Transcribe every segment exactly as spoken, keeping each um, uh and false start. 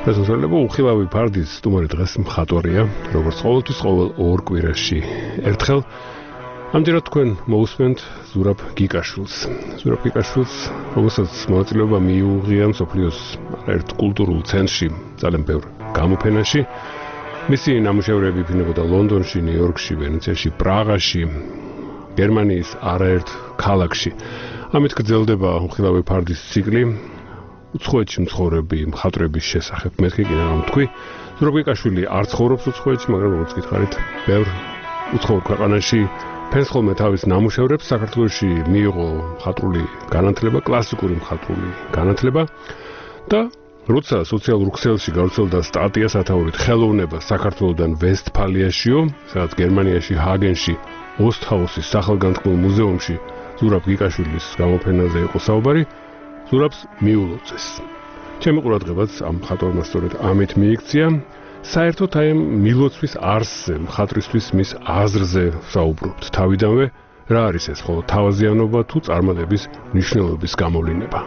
შესაძლებლობა უხილავი ფარდის სტუმარი დღეს მხატვარია, როგორც ყოველთვის ყოველ ორ კვირაში ერთხელ. ამჯერად თქვენ მოусმენთ ზურაბ გიკაშვილს. ზურაბ გიკაშვილს, რომელსაც მონაწილეობა მიუღია მსოფლიოს ერთ კულტურულ ცენტრში, ძალიან ბევრ გამოფენაში. მისი ნამუშევრები იფინებოდა ლონდონში, ნიუ-იორკში, ვენეციაში, პრაღაში, გერმანიის არაერთ ქალაქში. ამით გრძელდება უხილავი ფარდის ციკლი. უცხოეთში მცხოვრები მხატვრების შესახებ მეთქი კიდევ რომ თქვი. ზურაბ გიკაშვილი არ ცხოვრობს უცხოეთში, მაგრამ როგორც გითხარით, ბევრ უცხოურ ქვეყანაში ფენს ხოლმე თავის ნამუშევრებს. საქართველოში მიიღო მხატვრული განათლება, კლასიკური მხატვრული განათლება და როცა სოციალურ ქსელში გავრცელდა სტატია სათაურით ხელოვნება საქართველოდან ვესტფალიაშიო, სადაც გერმანიაში ჰაგენში ოსტჰაუსის სახელგანთქმულ მუზეუმში ზურაბ გიკაშვილის გამოფენაზე იყო საუბარი, ზურაბს მიულოცეს. ჩემი ყურადღებაც ამ მხატვარმა სწორედ ამით მიიქცია. საერთოდ აი მილოცვის არსზე, მხატვრისთვის მის აზრზე საუბრობთ. თავიდანვე რა არის ეს ხოლო თავაზიანობა თუ წარმატების მნიშვნელობის გამოვლინება?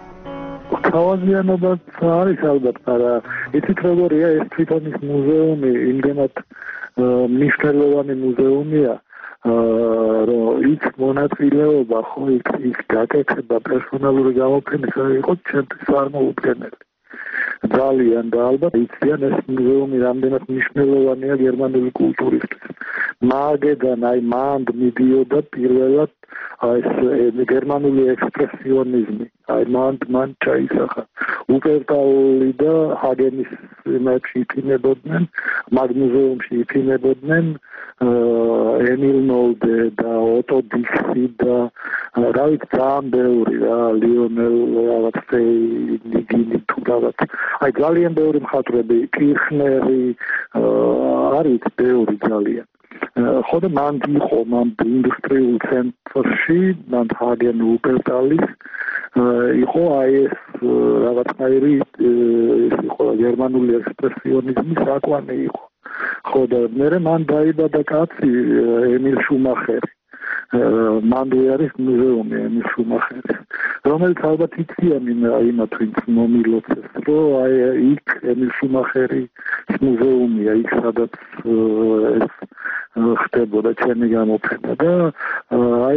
თავაზიანობა არის ალბათ, მაგრამ იცით როგორია ეს თვითონ ის მუზეუმი, იმდენად მნიშვნელოვანი მუზეუმია, რომ იქ მონაწილეობა ხო იქ იქ გაკეთება პერსონალური გამოფენა იყო ჩემთვის წარმოუდგენელი. ძალიან და ალბათ იციან ეს მუზეუმი რამდენად მნიშვნელოვანია გერმანული კულტურისთვის. მაგედან აი მანდ მიდიოდა პირველად ეს გერმანული ექსპრესიონიზმი. აი მანდ მან ჩაისახა უპერტაული და ჰაგენის მეფში იფინებოდნენ, მაგ მუზეუმში იფინებოდნენ ემილ ნოლდე და ოტო დიქსი და რა ვიცი ძალიან ბევრი რა ლიონელ რაღაც ფეინიგინი თუ რაღაც აი ძალიან ბევრი მხატვრები კირხნერი არის ბევრი ძალიან ხოდა მან იყო მან ინდუსტრიულ ცენტრში მან ჰაგენ უპერტალის იყო აი ეს რაღაცნაირი ეს იყო გერმანული ექსპრესიონიზმის საკვანი იყო ხოდა მე მან დაიბადა კაცი ემილ შუმახერი მანდ არის მუზეუმი ემილ შუმახერის რომელიც ალბათ იციან იმათ ვინც მომილოცეს რომ აი იქ ემილ შუმახერის მუზეუმია იქ სადაც ეს ხდებოდა ჩემი გამოფენა და აი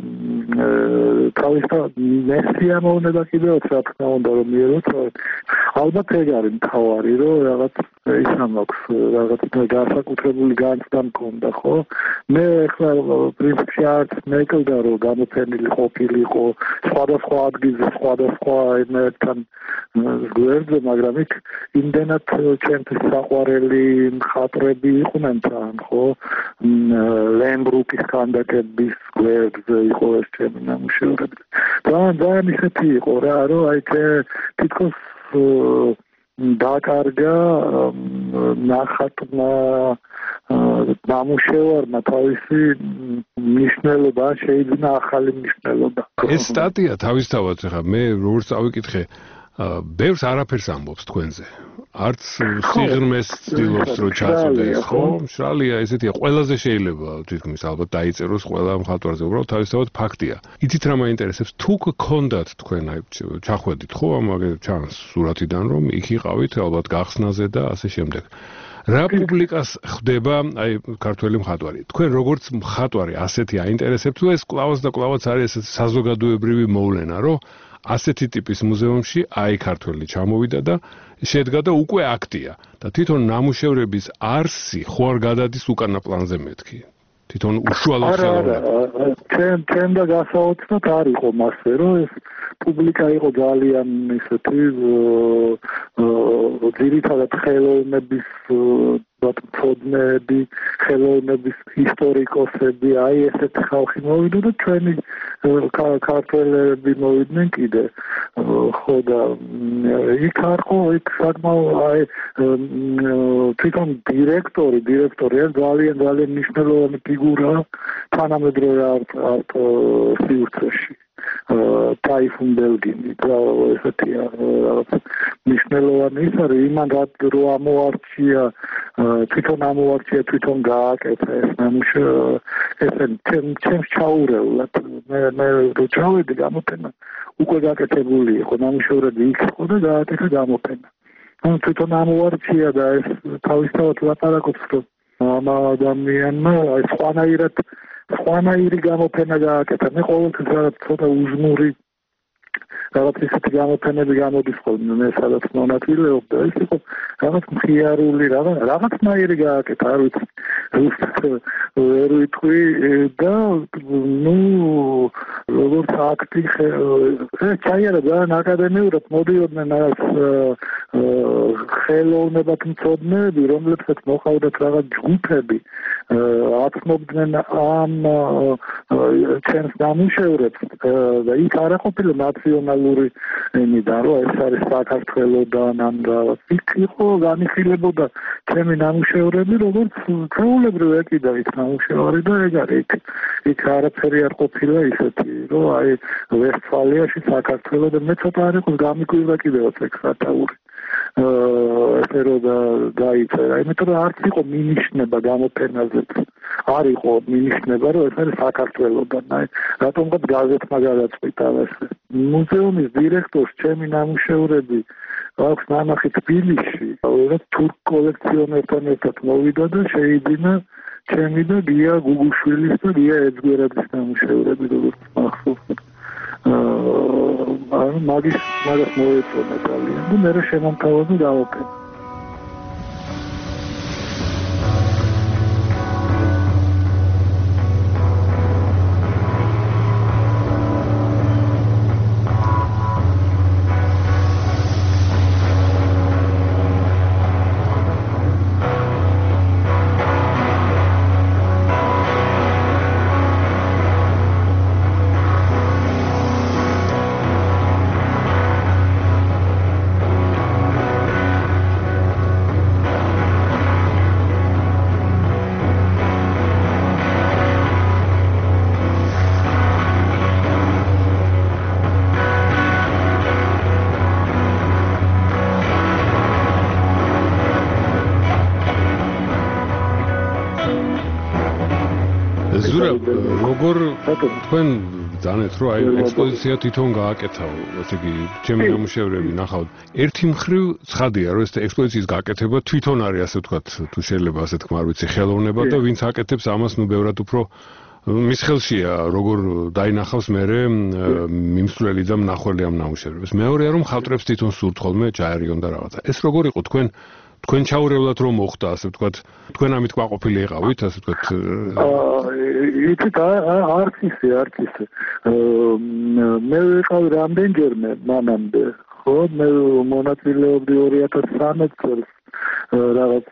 თავისთავად მესიამოვნება კიდევაც რა თქმა უნდა რომ მიეროთ ალბათ ეგ არის მთავარი რომ რაღაც ისამ აქვს რაღაც განსაკუთრებული განცდა მქონდა ხო მე ხლა პრინციპში არც მეკლდა რომ გამოფენილი ყოფილიყო სხვადასხვა ადგილზე სხვადასხვა ენერგთან გვერდზე მაგრამ იქ იმდენად ჩემთვის საყვარელი მხატვრები იყვნენ თან ხო ლემბრუკის ქანდაკების გვერდზე იყო ეს ჩემი ნამუშევრები ძალიან ძალიან ისეთი იყო რა რომ აი თითქოს დაკარგა ნახატმა ნამუშევარმა თავისი მნიშვნელობა შეიძინა ახალი მნიშვნელობა ეს სტატია თავისთავად ხა მე როგორც წავიკითხე ბევრს არაფერს ამბობს თქვენზე არც სიღრმეს ცდილობს რომ ჩაწოდოს ხო მშრალია ესეთია ყველაზე შეიძლება თითქმის ალბათ დაიწეროს ყველა მხატვარზე უბრალოდ თავისთავად ფაქტია იცით რა მაინტერესებს თუ გქონდათ თქვენ აი ჩახვედით ხო ამ ჩანს სურათიდან რომ იქ იყავით ალბათ გახსნაზე და ასე შემდეგ რა პუბლიკას ხდება აი ქართველი მხატვარი თქვენ როგორც მხატვარი ასეთი აინტერესებთ თუ ეს კლავაც და კლავაც არის ესეთი საზოგადოებრივი მოვლენა რომ ასეთი ტიპის მუზეუმში აი ქართველი ჩამოვიდა და შედგა და უკვე აქტია და თვითონ ნამუშევრების არსი ხო არ გადადის უკანა პლანზე მეთქი თვითონ უშუალოდ ხელოვნება ჩემ ჩემ და გასაოცნად არ იყო მასე რომ ეს პუბლიკა იყო ძალიან ისეთი ძირითადად ხელოვნების მწოდნეები, ხელოვნების ისტორიკოსები, აი ესეთი ხალხი მოვიდა და ჩვენი ქართველები მოვიდნენ კიდე. ხო და იქ არ ხო იქ საკმაოდ აი თვითონ დირექტორი, დირექტორი ძალიან ძალიან მნიშვნელოვანი ფიგურა თანამედროვე არტ სივრცეში. ტაიფუნ ბელგინი და ესეთია მნიშვნელოვანი ის არის იმან რო ამოარჩია თვითონ ამოარჩია თვითონ გააკეთა ეს ნამუშევარი ესენ ჩემს ჩაურევლად მე მე რო ჩავედი გამოფენა უკვე გაკეთებული იყო ნამუშევრები იქ იყო და გააკეთა გამოფენა ანუ თვითონ ამოვარჩია და ეს თავისთავად ლაპარაკობს, რომ ამ ადამიანმა აი სხვანაირად სხვანაირი გამოფენა გააკეთა. მე ყოველთვის რაღაც ცოტა უზნური რაღაც ისეთი გამოფენები გამოდის ხოლმე მე სადაც მონაწილეობ და ეს იყო რაღაც მხიარული რაღაც რაღაცნაირი გააკეთა, არ ვიცი ზუსტად ვერ ვიტყვი და ნუ როგორც აქტი ეს ჩაიარა ძალიან აკადემიურად მოდიოდნენ რაღაც ხელოვნებად მცოდნეები, რომლებსაც მოყავდათ რაღაც ჯგუფები, აცნობდნენ ამ ჩემს ნამუშევრებს და იქ არ ყოფილა ნაციონალური ენიდან, რომ ეს არის საქართველოდან ან რაღაც. იქ იყო განიხილებოდა ჩემი ნამუშევრები, როგორც ჩვეულებრივ ეკიდა იქ ნამუშევარი და ეგ არის იქ. იქ არაფერი არ ყოფილა ისეთი, რომ აი ვესტფალიაში საქართველო და მე ცოტა არ იყო გამიკვირდა კიდევაც ეგ სათაური. ესე რომ დაიწერა, იმიტომ რომ არც იყო მინიშნება გამოფენაზეც. არ იყო მინიშნება, რომ ეს არის საქართველოდან. აი, რატომღაც გაზეთმა გადაწყვიტა ესე. მუზეუმის დირექტორს ჩემი ნამუშევრები აქვს ნანახი თბილისში, რაღაც თურქ კოლექციონერთან ერთად მოვიდა და შეიძინა ჩემი და გია გუგუშვილის და გია ეძგვერაძის ნამუშევრები, როგორც მახსოვს. აა მაგის მაგას მოეწონა ძალიან და მე შემომთავაზა დავაკეთე. როგორ თქვენ ძანეთ რომ აი ექსპოზიცია თვითონ გააკეთა, ესე იგი ჩემი ნამუშევრები ნახავთ. ერთი მხრივ ცხადია რომ ეს ექსპოზიციის გააკეთება თვითონ არის ასე ვთქვათ, თუ შეიძლება ასე თქვა, არ ვიცი, ხელოვნება და ვინც აკეთებს ამას ნუ ბევრად უფრო მის ხელშია როგორ დაინახავს მერე მიმსვლელი და მნახველი ამ ნამუშევრებს. მეორეა რომ ხალტრებს თვითონ სურთ ხოლმე ჩაერიონ და რაღაცა. ეს როგორ იყო თქვენ თქვენ ჩაურევლად რომ მოხდა, ასე ვთქვათ, თქვენ ამით ყვაყოფილი იყავით, ასე ვთქვათ. აა იცით არც ისე, არც ისე. მე ვიყავი რამდენჯერმე მანამდე, ხო, მე მონაწილეობდი ორი ათას სამი წელს რაღაც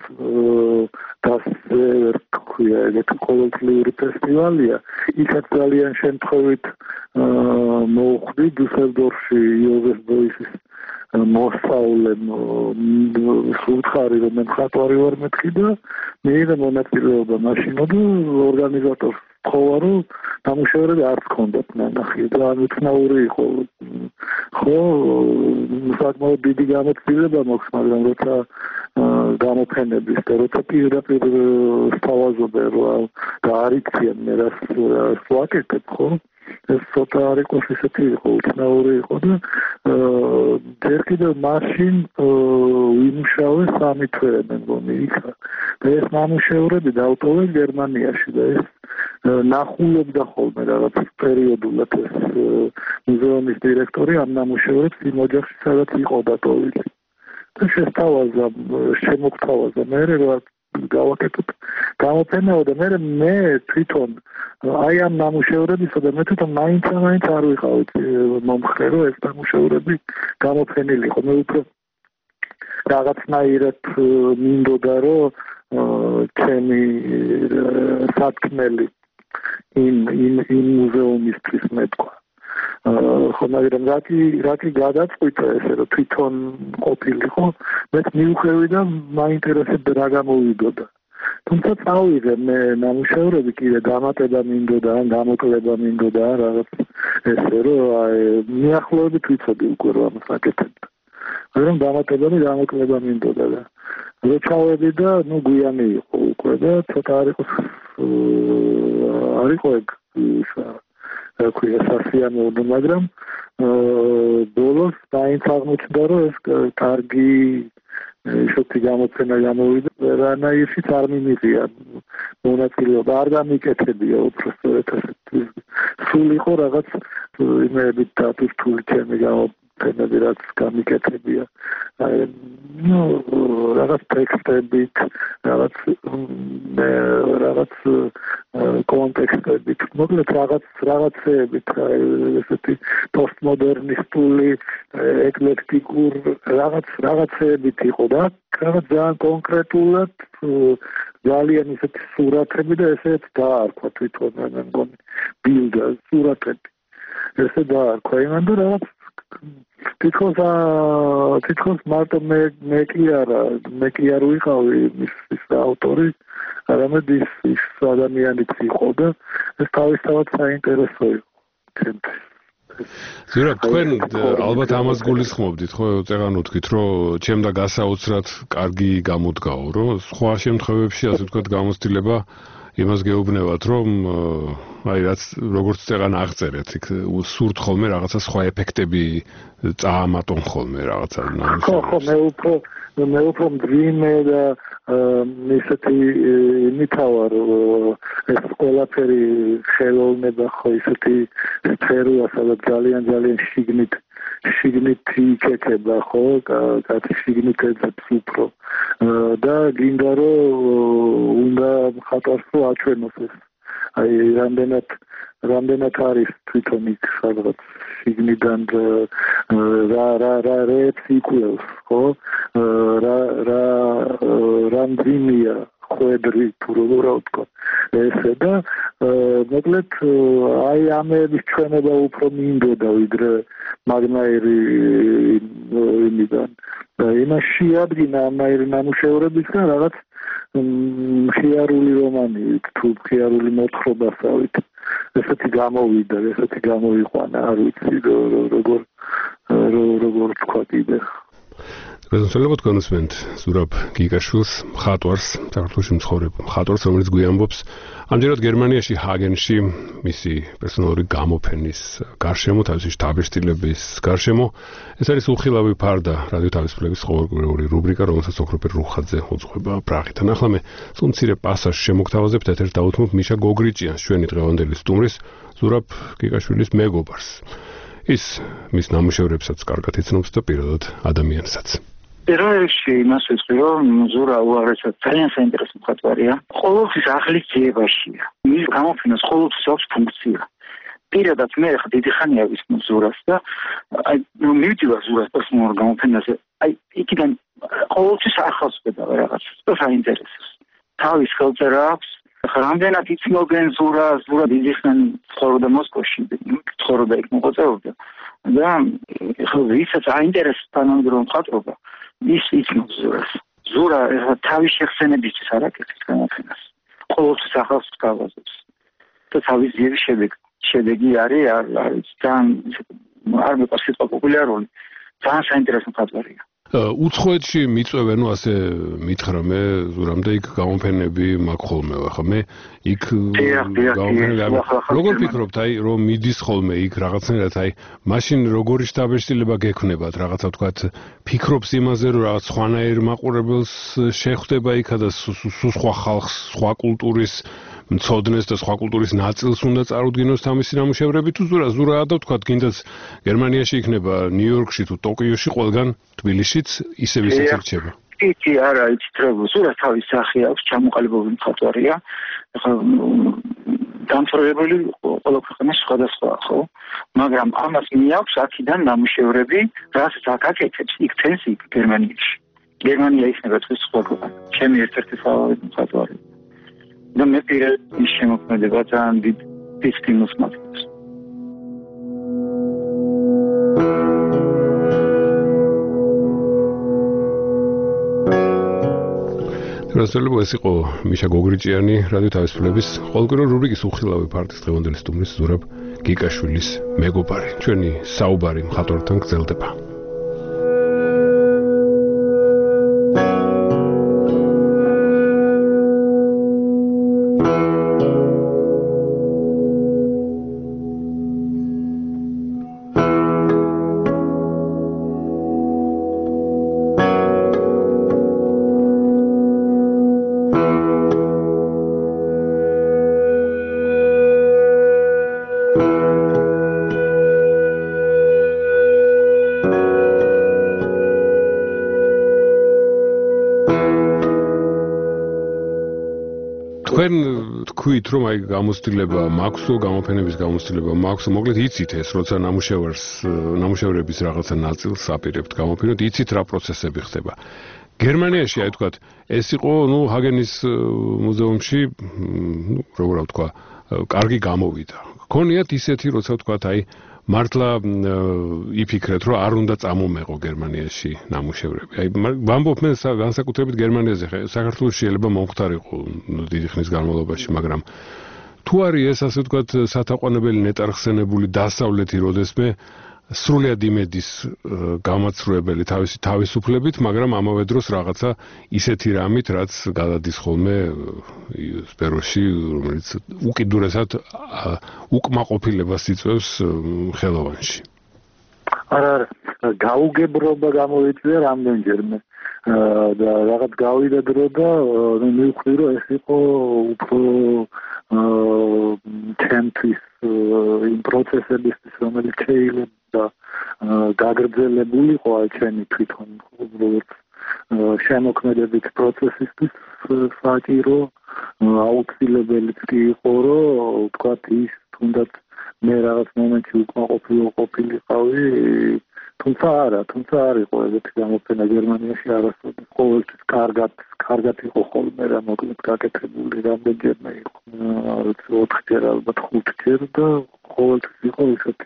დასერ ქვია, ეგეთ ყოველწლიური ფესტივალია. იქაც ძალიან შემთხვევით მოვხვდი დუსელდორფში იოზეფ ბოისის მოსწავლემ სულხარი რომ მე მხატვარი ვარ მეთქი და მიიღე მონაწილეობა მაშინო და ორგანიზატორს თხოვა რომ ნამუშევრები არც ჰქონდათ ნანახი და ამიცნაური იყო ხო საკმაოდ დიდი გამოცდილება მოხს, მაგრამ როცა გამოფენების და როცა პირდაპირ სთავაზობენ რომ და არ იქციან მე რას ვაკეთებ ხო ეს ცოტა არ იყო ისეთი იყო, უცნაური იყო და ჯერ კიდევ მაშინ ვიმუშავე სამი თვე მე მგონი იქ და ეს ნამუშევრები დავტოვე გერმანიაში და ეს ნახულობდა ხოლმე რაღაც პერიოდულად ეს მუზეუმის დირექტორი ამ ნამუშევრებს იმ ოჯახში სადაც იყო დატოვილი და შესთავაზა შემოგთავაზა მე რომ გავაკეთოთ გამოფენაო და მე მე თვითონ აი ამ ნამუშევრებისა და მე თვითონ მაინც მაინც არ ვიყავით მომხრე რომ ეს ნამუშევრები გამოფენილიყო. მე უფრო რაღაცნაირად მინდოდა რომ ჩემი სათქმელი იმ იმ იმ მუზეუმისთვის მეთქვა. ხო, მაგრამ რაკი რაკი გადაწყვიტა ესე რომ თვითონ ყოფილიყო, მეც მივხვევი და მაინტერესებდა რა გამოვიდოდა. თუმცა წავიღე მე ნამუშევრები კიდე დამატება მინდოდა, ან გამოკლება მინდოდა რაღაც ესე რომ აი მიახლოებით ვიცოდი უკვე რომ ამას აკეთებდა. მაგრამ დამატება და გამოკლება მინდოდა და რო ჩავედი და ნუ გვიანი იყო უკვე და ცოტა არ იყო არ იყო ეგ ქვია სასიამოვნო, მაგრამ ბოლოს დაინც აღმოჩნდა რომ ეს კარგი ისეთი გამოცემა გამოვიდა, რანაირშიც არ მიმიღია მონაწილეობა, არ დამიკეთებია უბრალოდ ასეთი სულ იყო რაღაც იმეებით დატვირთული ჩემი გამოფენები, რაც გამიკეთებია. ნუ რაღაც ტექსტებით, რაღაც რაღაც კონტექსტებით, მოკლედ რაღაც რაღაცეებით, ესეთი პოსტმოდერნისტული, ეკლექტიკურ რაღაც რაღაცეებით იყო და რაღაც ძალიან კონკრეტულად ძალიან ისეთი სურათები და ესეც დაარქვა თვითონ მე მგონი ბილდა სურათები ესე დაარქვა იმან და რაღაც თითქოს თითქოს მარტო მე მე კი არა მე კი არ ვიყავი ის ავტორი არამედ ის ის ადამიანი იყო და ეს თავისთავად საინტერესო იყო ჩემთვის. ზურაბ, თქვენ ალბათ ამას გულისხმობდით, ხო, წეგან უთქვით, რომ ჩემ და გასაოცრად კარგი გამოდგაო, რომ სხვა შემთხვევებში, ასე ვთქვათ, გამოცდილება იმას გეუბნებათ, რომ აი რაც როგორც წეგან აღწერეთ, იქ სურთ ხოლმე რაღაცა სხვა ეფექტები წაამატონ ხოლმე რაღაცა ნამუშევრებს. ხო, ხო, მე უფრო მე უფრო მძიმე და ისეთი მითავარ ეს ყველაფერი ხელოვნება ხო ისეთი სფეროა, სადაც ძალიან ძალიან შიგნით შიგნით იქექება ხო, კაცი შიგნით ეძებს უფრო და გინდა რომ უნდა მხატვარს რო აჩვენოს ეს აი რამდენად რამდენად არის თვითონ იქ სადღაც შიგნიდან რა რა რა რეებს იკვლევს ხო რა რა რამდენია ხვედრი თუ როგორ ვთქვა ესე და მოკლედ აი ამების ჩვენება უფრო მინდოდა ვიდრე მაგნაირი იმიდან და იმაში ადგინა ამაირი ნამუშევრებისგან რაღაც ხიარული რომანი თუ ხიარული მოთხრობასავით ესეთი გამოვიდა ესეთი გამოვიყვანა არ ვიცი როგორ როგორ თქვა კიდე რეზონსელობ თქვენ უსმენთ ზურაბ გიგაშვილს მხატვარს საქართველოში მცხოვრებ მხატვარს რომელიც გვიამბობს ამჯერად გერმანიაში ჰაგენში მისი პერსონალური გამოფენის გარშემო თავისი შთაბეჭდილების გარშემო ეს არის უხილავი ფარდა რადიო თავისუფლების ყოველკვირეული რუბრიკა რომელსაც ოქროპერ რუხაძე უძღვება პრაღიდან ახლა მე სულ მცირე პასაჟს შემოგთავაზებთ ეთერს დავუთმობ მიშა გოგრიჭიანს ჩვენი დღევანდელი სტუმრის ზურაბ გიგაშვილის მეგობარს ის მის ნამუშევრებსაც კარგად იცნობს და პირადად ადამიანსაც პირველში იმას ვიტყვი, რომ ზურა უაღრესად ძალიან საინტერესო მხატვარია. ყოველთვის ახლის ძიებაშია. მის გამოფენას ყოველთვის აქვს ფუნქცია. პირადად მე ხა დიდი ხანია ვისმენთ ზურას და აი მივდივარ ზურას პერსონალურ გამოფენაზე. აი იქიდან ყოველთვის ახალს ვხედავ რაღაცას და საინტერესოს. თავის ხელწერა აქვს. ხა რამდენად იცნობენ ზურა, ზურა დიდი ხანი ცხოვრობდა მოსკოვში, ცხოვრობდა იქ მოღვაწეობდა. და ხა ვისაც აინტერესებს თანამედროვე მხატვრობა ის იცნობს ზურას. ზურა თავის შეხსენებისთვის არ აკეთებს გამოფენას. ყოველთვის ახალს გავაზრებს. და თავის ძიების შედეგი შედეგი არის არის ძალიან არ მეყვარს სიტყვა პოპულარული. ძალიან საინტერესო მხატვარია. უცხოეთში მიწვევენ, ნუ ასე მითხრა მე ზურამდე იქ გამოფენები მაქვს ხოლმე, ახლა მე იქ გამოფენები როგორ ფიქრობთ, აი რომ მიდის ხოლმე იქ რაღაცნაირად, აი მაშინ როგორი შთაბეჭდილება გექნებათ, რაღაცა ვთქვათ, ფიქრობს იმაზე, რომ რაღაც სხვანაირ მაყურებელს შეხვდება იქა და სხვა ხალხს, სხვა კულტურის მცოდნეს და სხვა კულტურის ნაწილს უნდა წარუდგინოს თავისი ნამუშევრები თუ ზურა ზურაა და ვთქვათ, გინდაც გერმანიაში იქნება, ნიუ-იორკში თუ ტოკიოში, ყველგან თბილისშიც ისევ ისე რჩება. იცი არა, იცით რა, ზურა თავის სახე აქვს, ჩამოყალიბებული მხატვარია. ახლა დამწვრილებელი ყველა ქვეყანაში სხვადასხვა, ხო? მაგრამ ამას მიაქვს აქედან ნამუშევრები, რასაც აქ აკეთებს, იქ თენს იქ გერმანიაში. გერმანია იქნება თქვენ სხვა ქვეყანა. ჩემი ერთ-ერთი ფავორიტი მხატვარი. და მე პირადად ის შემოქმედება ძალიან დიდ სტიმულს მაქვს. რასწავლება ეს იყო მიშა გოგრიჭიანი რადიო თავისუფლების ყოველკვირეული რუბრიკის უხილავი ფარდის დღევანდელი სტუმრის ზურაბ გიგაშვილის მეგობარი. ჩვენი საუბარი მხატვართან გრძელდება. თქვით, რომ აი გამოცდილება მაქვსო, გამოფენების გამოცდილება მაქვსო, მოკლედ იცით ეს, როცა ნამუშევარს, ნამუშევრების რაღაცა ნაწილს აპირებთ გამოფენოთ, იცით რა პროცესები ხდება. გერმანიაში, აი თქვათ, ეს იყო, ნუ ჰაგენის მუზეუმში, ნუ როგორ ვთქვა, კარგი გამოვიდა. გქონიათ ისეთი, როცა ვთქვათ, აი მართლა იფიქრეთ, რომ არ უნდა წამომეყო გერმანიაში ნამუშევრები. აი ვამბობ მე განსაკუთრებით გერმანიაზე, საქართველოს შეიძლება მომხდარიყო დიდი ხნის განმავლობაში, მაგრამ თუ არის ეს ასე ვთქვათ სათაყვანებელი ნეტარხსენებული დასავლეთი, როდესმე სრულიად იმედის გამაცრუებელი თავისი თავისუფლებით, მაგრამ ამავე დროს რაღაცა ისეთი რამით, რაც გადადის ხოლმე სფეროში, რომელიც უკიდურესად უკმაყოფილებას იწვევს ხელოვანში. არა, არა, გაუგებრობა გამოვიწვია რამდენჯერმე. და რაღაც გავიდა დრო და მივხვდი, რომ ეს იყო უფრო ჩემთვის იმ პროცესებისთვის, რომელიც შეიძლება გაგრძელებულიყო აი ჩემი თვითონ როგორც შემოქმედებით პროცესისთვის საჭირო აუცილებელიც კი იყო, რომ ვთქვათ ის თუნდაც მე რაღაც მომენტში უკმაყოფილო ყოფილიყავი, თუმცა არა, თუმცა არ იყო ეგეთი გამოფენა გერმანიაში არასოდეს. ყოველთვის კარგად, კარგად იყო ხოლმე რა, მოკლედ გაკეთებული რამდენჯერმე იყო. ოთხჯერ ალბათ ხუთჯერ და ყოველთვის იყო ისეთი.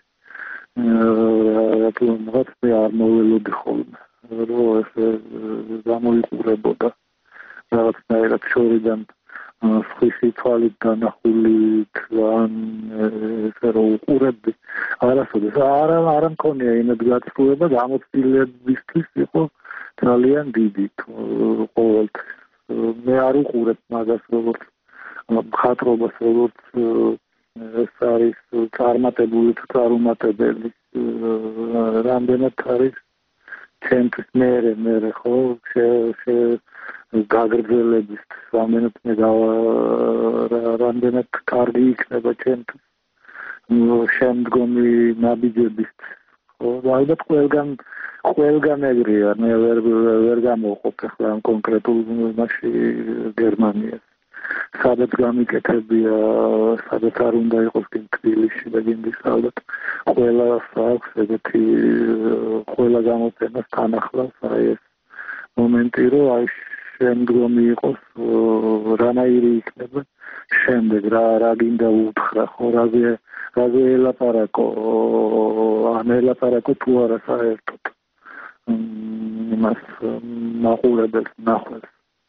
რატომ რაღაც მე არ მოველოდი ხოლმე, რომ ეს გამოიყურებოდა რაღაცნაირად შორიდან სხვისი თვალით განახულით ან ესე რომ უყურებდი არასოდეს არა არ მქონია იმედგაცრუება გამოცდილებისთვის იყო ძალიან დიდი ყოველთვის მე არ უყურებ მაგას როგორც მხატვრობას როგორც ეს არის წარმატებული თუ წარუმატებელი რამდენად არის ჩემთვის მე მე ხო შე გაგრძელების რამდენად მე რამდენად კარგი იქნება ჩემთვის შემდგომი ნაბიჯების ხო ალბათ ყველგან ყველგან ეგრეა მე ვერ ვერ გამოვყოფ ახლა ამ კონკრეტულ მასში გერმანიას სადაც გამიკეთებია სადაც არ უნდა იყოს კი თბილისში და გინდის ალბათ ყველა აქვს ეგეთი ყველა გამოფენას თანახლავს აი ეს მომენტი რომ აი შემდგომი იყოს რანაირი იქნება შემდეგ რა რა გინდა უთხრა ხო რაზე რაზე ელაპარაკო ან ელაპარაკო თუ არა საერთოდ იმას მაყურებელს ნახველს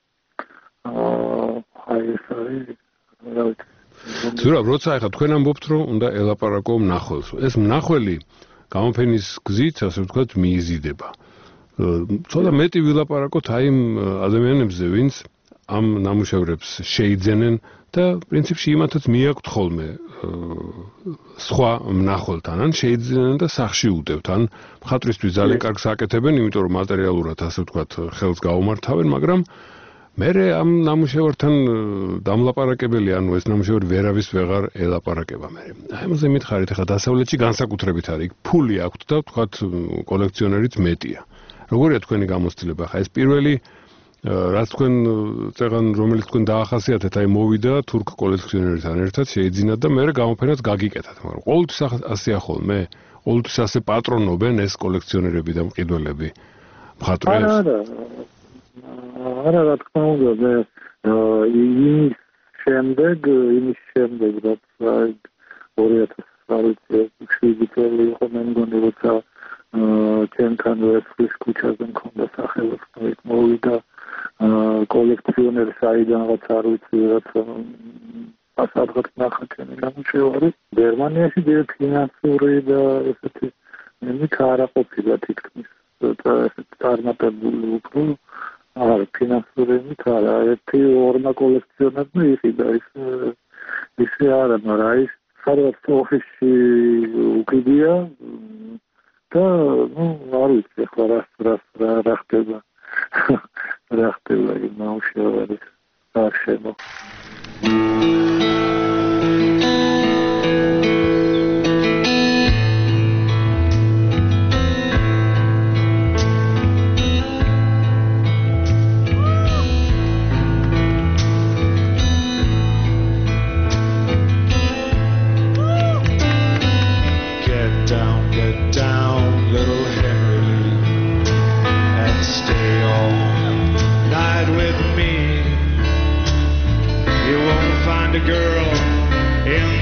აი ეს არის რა ვიცი ზურაბ როცა ახლა თქვენ ამბობთ რომ უნდა ელაპარაკო მნახველს ეს მნახველი გამოფენის გზით ასე ვთქვათ მიიზიდება ცოტა მეტი ვილაპარაკოთ აი იმ ადამიანებზე, ვინც ამ ნამუშევრებს შეიძენენ და პრინციპში იმათაც მიაქვთ ხოლმე სხვა მნახველთან, ან შეიძენენ და სახში უდევთ, ან მხატვრისთვის ძალიან კარგს აკეთებენ, იმიტომ რომ მატერიალურად ასე ვთქვათ ხელს გაუმართავენ, მაგრამ მერე ამ ნამუშევართან დამლაპარაკებელი, ანუ ეს ნამუშევარი ვერავის ვეღარ ელაპარაკება მერე. აი ამაზე მითხარით, ახლა დასავლეთში განსაკუთრებით არის, ფული აქვთ და ვთქვათ კოლექციონერიც მეტია. როგორია თქვენი გამოცდილება? ხა ეს პირველი რაც თქვენ წეგან რომელიც თქვენ დაახასიათეთ, აი მოვიდა თურქ კოლექციონერთან ერთად შეიძინათ და მერე გამოფენაც გაგიკეთათ, მაგრამ ყოველთვის ასეა ხოლმე? ყოველთვის ასე პატრონობენ ეს კოლექციონერები და მყიდველები მხატვრებს? არა, არა, რა თქმა უნდა, მე იმის შემდეგ, იმის შემდეგ, რაც ორი ათას შვიდი წელი იყო მე მგონი, როცა ჩემთან ვერცხლის ქუჩაზე მქონდა სახელოსნო იქ მოვიდა კოლექციონერი საიდანღაც არ ვიცი რაც ასადღაც ნახა ჩემი ნამუშევარი გერმანიაში დიდი ფინანსური და ესეთი ნიმით არა ყოფილა თითქმის და ესეთი წარმატებული უფრო არ ფინანსური ნიმით არა ერთი ორმა კოლექციონერმა იყიდა ის ისე არა მაგრამ ის სადღაც ოფისში უკიდია და ნუ არ ვიცი ახლა რა რა რა ხდება რა ხდება იმ ნამუშევარის გარშემო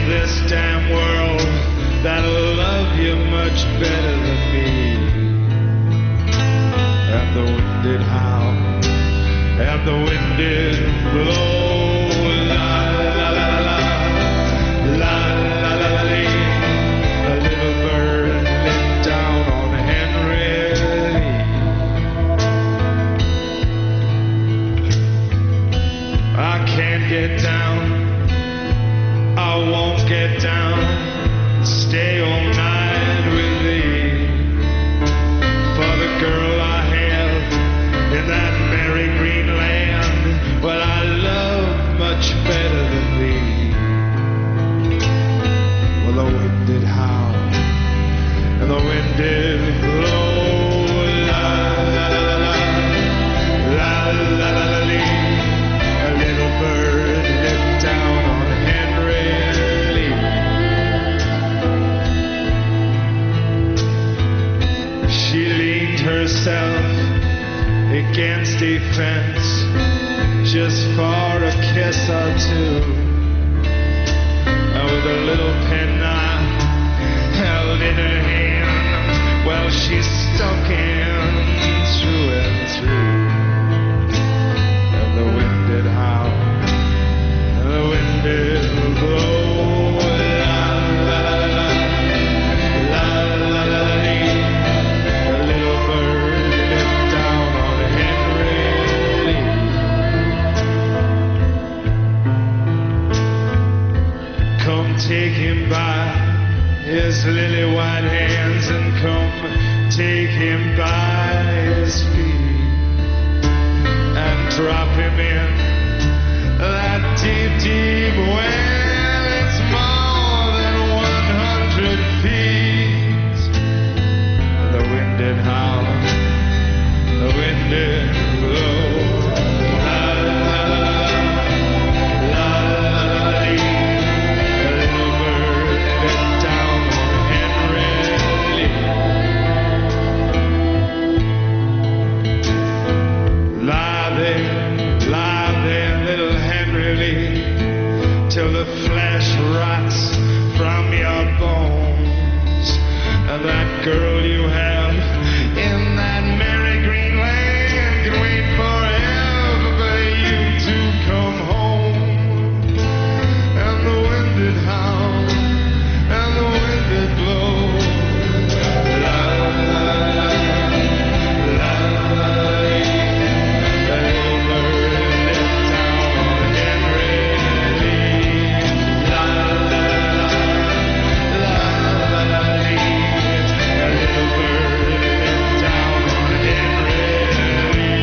this damn world that'll love you much better than me. And the wind did howl, and the wind did blow. La la la la la la la la la. A little bird lit down on Henry Lee. I can't get down, I won't get down, stay all night with thee. For the girl I have in that merry green land, well, I love much better than thee. Well, the wind did howl, and the wind did blow. La la la la la la la la la. A little bird lit down on Henry Lee. She leaned herself against a fence just for a kiss or two, and with a little penknife held in her hand, well, she stuck in through and through. And the wind did howl, and the wind did blow. La la la la la la la la. A little bird lit down on Henry Lee. Come take him by his lily white hands, and come take him by his feet, and drop him in that deep, deep well. It's more than one hundred feet. The wind did howl, the wind did blow. La la la la la la la. A little bird lit down on Henry Lee. Lie there, lie there, little Henry Lee, till the flesh rots from your bones. And that girl you have in that merry green land can wait forever for you to come home. And the wind did howl, and the wind did blow. La la la la la la. A little bird lit down on Henry Lee. La la la la la la la. A little bird lit down on Henry Lee.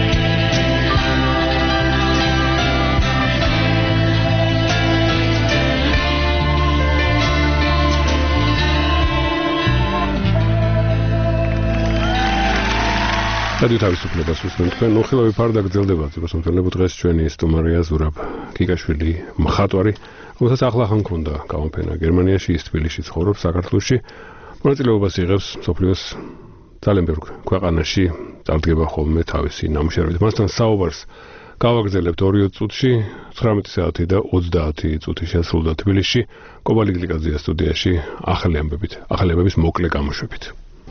რადიო თავისუფლებას უსმენთ თქვენ. ნუ ხილავი ფარდა გრძელდება ძიროსამთავრებო დღეს ჩვენი სტუმარია ზურაბ გიგაშვილი, მხატვარი, რომელსაც ახლახან ჰქონდა გამოფენა გერმანიაში, ის თბილისში ცხოვრობს, საქართველოში. მონაწილეობას იღებს მსოფლიოს ძალიან ბევრ ქვეყანაში, წარდგება ხოლმე თავისი ნამუშევრებით. მასთან საუბარს გავაგრძელებთ ორი წუთში, ცხრამეტი საათი და ოცდაათი წუთი შესრულდა თბილისში, კობალი გლიკაძეა სტუდიაში, ახალი ამბებით, ახალი ამბების მოკლე გამოშვებით.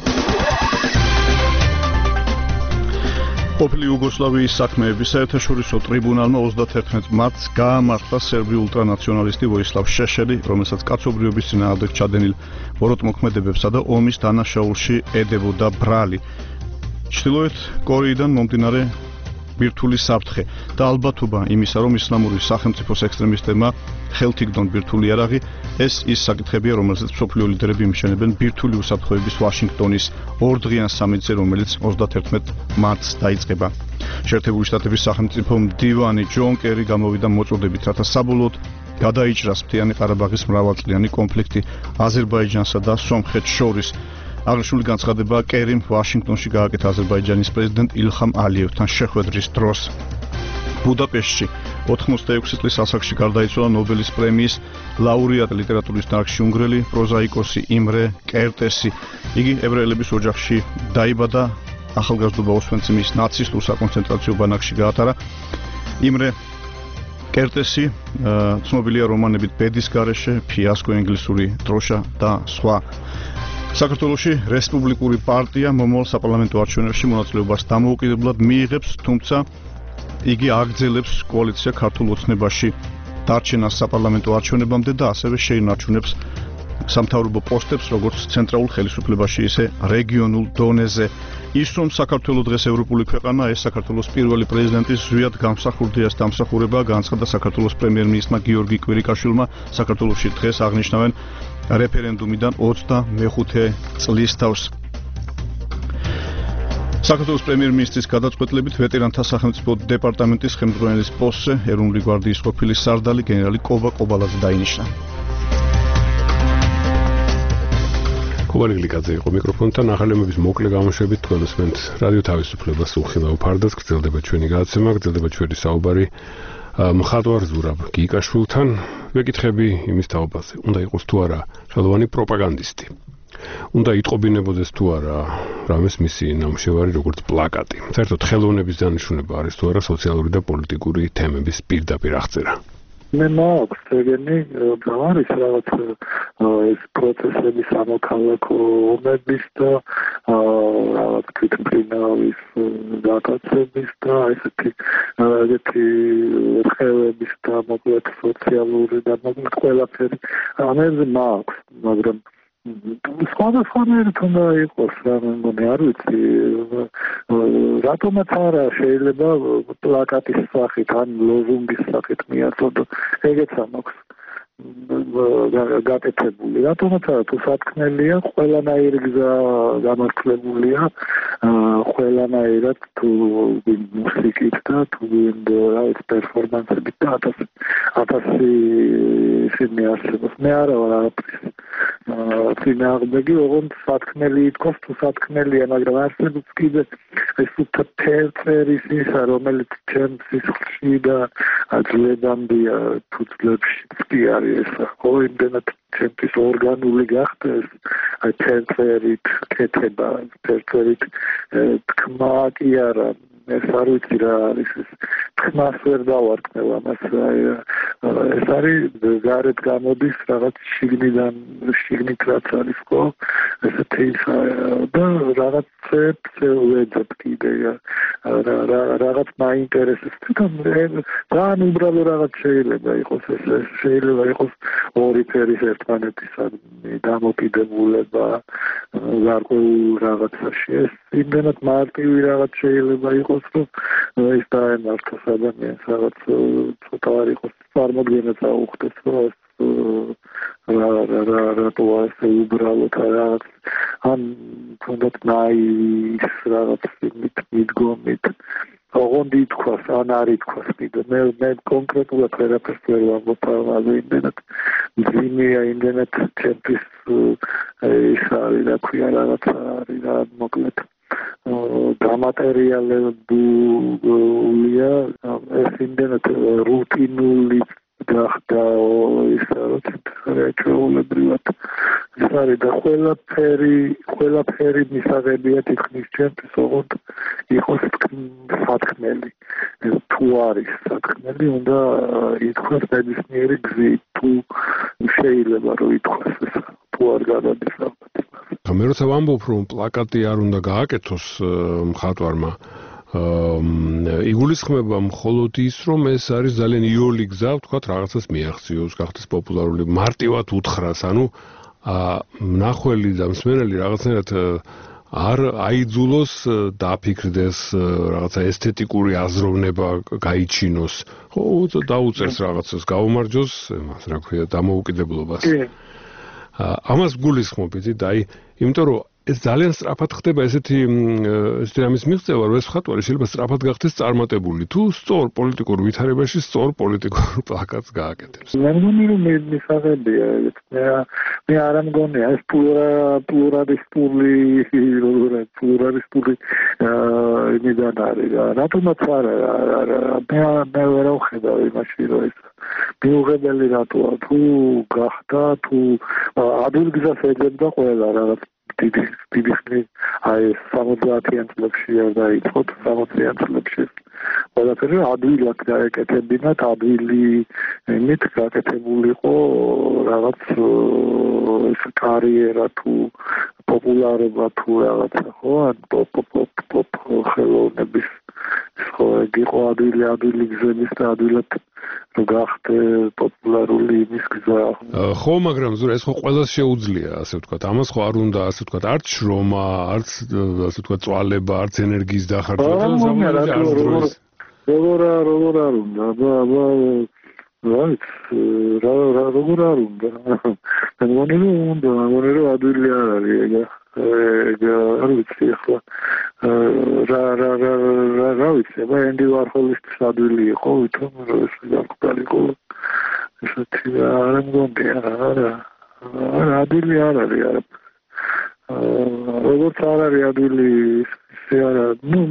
ყოფილი იუგოსლავიის საქმეების საერთაშორისო ტრიბუნალმა ოცდათერთმეტ მარტს გაამართლა სერბი ულტრანაციონალისტი ვოისლავ შეშელი, რომელსაც კაცობრიობის წინააღმდეგ ჩადენილ ბოროტმოქმედებებსა და ომის დანაშაულში ედებოდა ბრალი. ჩრდილოეთ კორეიდან მომდინარე ბირთვული საფრთხე და ალბათობა იმისა, რომ ისლამური სახელმწიფოს ექსტრემისტებმა ხელთიგდონ ბირთვული იარაღი, ეს ის საკითხებია, რომელზეც მსოფლიო ლიდერები იმშენებენ ბირთვული უსაფრთხოების ვაშინგტონის ორდღიან სამიტზე, რომელიც ოცდათერთმეტ მარტს დაიწყება. შეერთებული შტატების სახელმწიფო მდივანი ჯონ კერი გამოვიდა მოწოდებით, რათა საბოლოოდ გადაიჭრას მთიანი ყარაბაღის მრავალწლიანი კონფლიქტი აზერბაიჯანსა და სომხეთს შორის. აღნიშნული განცხადება კერიმ ვაშინგტონში გააკეთა აზერბაიჯანის პრეზიდენტ ილხამ ალიევთან შეხვედრის დროს. ბუდაპეშტში ოთხმოცდაექვსი წლის ასაკში გარდაიცვალა ნობელის პრემიის ლაურეატი ლიტერატურის დარგში უნგრელი პროზაიკოსი იმრე კერტესი. იგი ებრაელების ოჯახში დაიბადა, ახალგაზრდობა ოსვენციმის ნაცისტურ საკონცენტრაციო ბანაკში გაატარა. იმრე კერტესი, ცნობილია რომანებით ბედის გარეშე, ფიასკო, ინგლისური დროშა და სხვა. საქართველოში რესპუბლიკური პარტია მომავალ საპარლამენტო არჩევნებში მონაწილეობას დამოუკიდებლად მიიღებს, თუმცა იგი აგრძელებს კოალიცია ქართულ ოცნებაში დარჩენას საპარლამენტო არჩევნებამდე და ასევე შეინარჩუნებს სამთავრობო პოსტებს როგორც ცენტრალურ ხელისუფლებაში, ისე რეგიონულ დონეზე. ის რომ საქართველოს დღეს ევროპული ქვეყანა, ეს საქართველოს პირველი პრეზიდენტის ზვიად გამსახურდია ეს დამსახურება განცხადა საქართველოს პრემიერ-მინისტრმა გიორგი კვირიკაშვილმა საქართველოში დღეს აღნიშნავენ რეფერენდუმიდან ოცდამეხუთე წლის თავს. საქართველოს პრემიერ-მინისტრის გადაწყვეტილებით ვეტერანთა სახელმწიფო დეპარტამენტის ხელმძღვანელის პოსტზე ეროვნული გვარდიის ყოფილი სარდალი გენერალი კობა კობალაძე დაინიშნა. კობალი გლიკაძე იყო მიკროფონთან, ახალი ომების მოკლე გამოშვებით თქვენ უსმენთ რადიო თავისუფლებას უხილავ ფარდას, გრძელდება ჩვენი გადაცემა, გრძელდება ჩვენი საუბარი მხატვარ ზურაბ გიგაშვილთან. ვეკითხები იმის თაობაზე, უნდა იყოს თუ არა ხელოვანი პროპაგანდისტი. უნდა იტყობინებოდეს თუ არა რამეს მისი ნამუშევარი როგორც პლაკატი. საერთოდ ხელოვნების დანიშნულება არის თუ არა სოციალური და პოლიტიკური თემების პირდაპირ აღწერა. მე მაქვს ეგენი არის რაღაც ეს პროცესები სამოქალაქო ომების და რაღაც თვითმფრინავის გაკაცების და ესეთი ესეთი ხელების და მოკლედ სოციალური და მოკლედ ყველაფერი ამაზე მაქვს, მაგრამ სხვადასხვანაირად უნდა იყოს რა მე მგონი არ ვიცი რატომაც არა შეიძლება პლაკატის სახით ან ლოზუნგის სახით მიაწოდო ეგეც ამაქვს გაკეთებული რატომაც არა თუ სათქმელია ყველანაირი გზა გამართლებულია ყველანაირად თუ მუსიკით და თუ რა ვიცი პერფორმანსებით და ათასი ათასი ფილმი არსებობს მე არა ვარ არაფრის წინააღმდეგი, ოღონდ სათქმელი ითქოს, თუ სათქმელია, მაგრამ არსებობს კიდე ეს თერწერის ისა, რომელიც ჩემს სისხლში და ძლევამდეა, თუ ძლევშიც კი არის ეს, ხო, იმდენად ჩემთვის ორგანული გახდა ეს თერწერით კეთება, თერწერით თქმა კი არა, ეს არ ვიცი რა არის ეს თქმას ვერ დავარქმევ ამას ეს არის გარეთ გამოდის რაღაც შიგნიდან შიგნით რაც არის ხო ესეთი და რაღაცებს ვეძებ კიდე რაღაც მაინტერესებს თვითონ ძალიან უბრალო რაღაც შეიძლება იყოს ეს შეიძლება იყოს ორი ფერის ერთმანეთისადმი დამოკიდებულება გარკვეულ რაღაცაში ეს იმდენად მარტივი რაღაც შეიძლება იყოს რომ ეს დაემართოს ადამიანს რაღაც ცოტა არ იყოს წარმოდგენა წაუხდეს რომ ეს რა რა რატო ასე უბრალოდ რაღაც ან თუნდაც ნაის რაღაც მიდგომით ოღონდ ითქვას ან არ ითქვას კიდე მე მე კონკრეტულად ვერაფერს ვერ ვამბობ ამაზე იმდენად ძიმია იმდენად ჩემთვის ის არის რა ქვია რაღაც არის რა მოკლედ დამატერიალებულია ეს იმდენად რუტინული გახდა ის რეჩვეულებრივად ის არის და ყველაფერი ყველაფერი მისაღებია თითქმის ჩემთვის ოღონდ იყოს სათქმელი თუ არის სათქმელი უნდა ითქვას ნებისმიერი გზით თუ შეიძლება რომ ითქვას ეს თუ არ გადადის ალბათ მე როცა ვამბობ რომ პლაკატი არ უნდა გააკეთოს მხატვარმა იგულისხმება მხოლოდ ის რომ ეს არის ძალიან იოლი გზა ვთქვათ რაღაცას მიაღწიოს გახდეს პოპულარული მარტივად უთხრას ანუ მნახველი და მსმენელი რაღაცნაირად არ აიძულოს დააფიქრდეს რაღაცა ესთეტიკური აზროვნება გაიჩინოს ხო დაუწერს რაღაცას გაუმარჯოს იმას რა ქვია დამოუკიდებლობას ამას გულისხმობთ და აი იმიტომ რომ ეს ძალიან სწრაფად ხდება ესეთი ესეთი რამის მიღწევა რომ ეს მხატვარი შეიძლება სწრაფად გახდეს წარმატებული თუ სწორ პოლიტიკურ ვითარებაში სწორ პოლიტიკურ პლაკატს გააკეთებს მე მგონი რომ მისაღებია მე მე არ მგონია ეს პლურალისტური როგორ პლურალისტური იმიდან არის რატომაც არა მე მე ვერ ვხედავ იმაში რომ ეს მიუღებელი რატოა თუ გახდა თუ ადვილ გზას ეძებდა ყველა რაღაც დიდი დიდი ხნით აი სამოციან წლებში არ დაიწყოთ სამოციან წლებში ყველაფერი ადვილად გაეკეთებინათ ადვილი იმით გაკეთებულიყო რაღაც ეს კარიერა თუ პოპულარობა თუ რაღაცა ხო პოპ პოპ პოპ ხელოვნების ხო იყო ადვილი ადვილი გზების და ადვილად რომ გახდე პოპულარული იმის გზა ხო მაგრამ ზურა ეს ხო ყველას შეუძლია ასე ვთქვათ ამას ხო არ უნდა ასე ვთქვათ არც შრომა არც ასე ვთქვათ წვალება არც ენერგიის დახარჯვა და ზამთარში არც დროის როგორ როგორ არ უნდა აბა აბა რაც რა რა როგორ არ უნდა მეგონი რომ უნდა მეგონი რომ ადვილი არ არის ეგა არ ვიცი ახლა რა რა რა რა რა ვიცი აბა ენდი ვარჰოლის ადვილი იყო ვითომ რომ ეს გაკეთებულიყო ესეთი არ მგონი არა არა ადვილი არ არის არა როგორც არ არის ადვილი ისე არა ნუ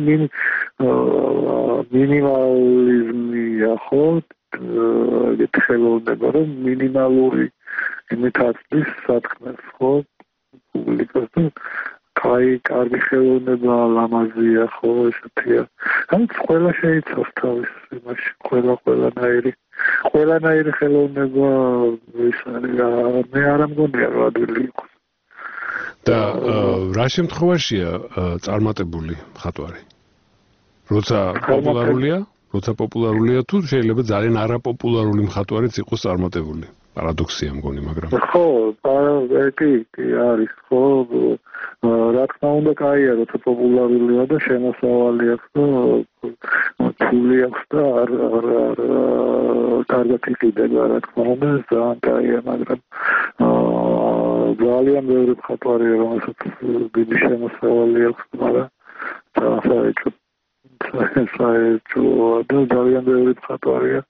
მინიმალიზმია ხო გეთხოვდება რომ მინიმალური იმით აწვის სათქმეს ხო პუბლიკას კაი კარგი ხელოვნება ლამაზია ხო ესეთია ანუ ყველა შეიცავს თავის იმაში ყველა ყველანაირი ყველანაირი ხელოვნება ის არის მე არ მგონია რომ ადვილი იყოს და რა შემთხვევაშია წარმატებული მხატვარი როცა პოპულარულია როცა პოპულარულია თუ შეიძლება ძალიან არაპოპულარული მხატვარიც იყოს წარმატებული პარადოქსია მგონი მაგრამ ხო კი კი არის ხო რა თქმა უნდა კაია როცა პოპულარულია და შემოსავალი აქვს და თული აქვს და არ არ არ კარგად იყიდება რა თქმა უნდა ძალიან კაია მაგრამ ძალიან ბევრი მხატვარია რომელსაც დიდი შემოსავალი აქვს მაგრამ საერთოდ საერთოდ და ძალიან ბევრი მხატვარია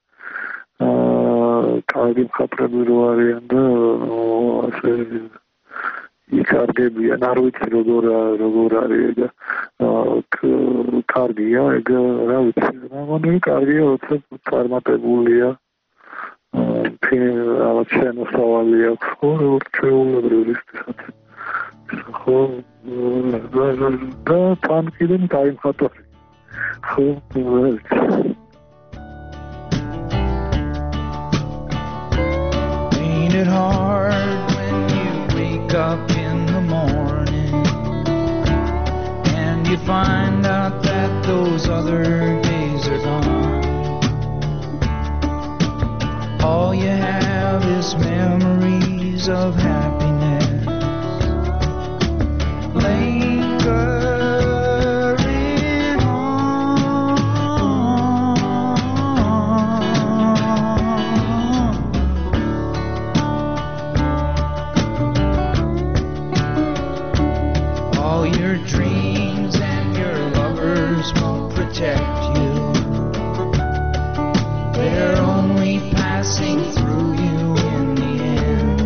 კარგი მხატვრები რო არიან და ასე იკარგებიან არ ვიცი როგორ როგორ არის ეგ კარგია ეგ რა ვიცი მაგრამ კარგია როცა წარმატებულია რაღაც შემოსავალი აქვს ხო როგორც ჩვეულებრივისთვის ხო და თან კიდე კაი მხატვარი ხო Ain't it hard when you wake up in the morning and you find out that those other days are gone all you have is memories of happiness lingering on all your dreams and your lovers won't protect you they're only passing through you in the end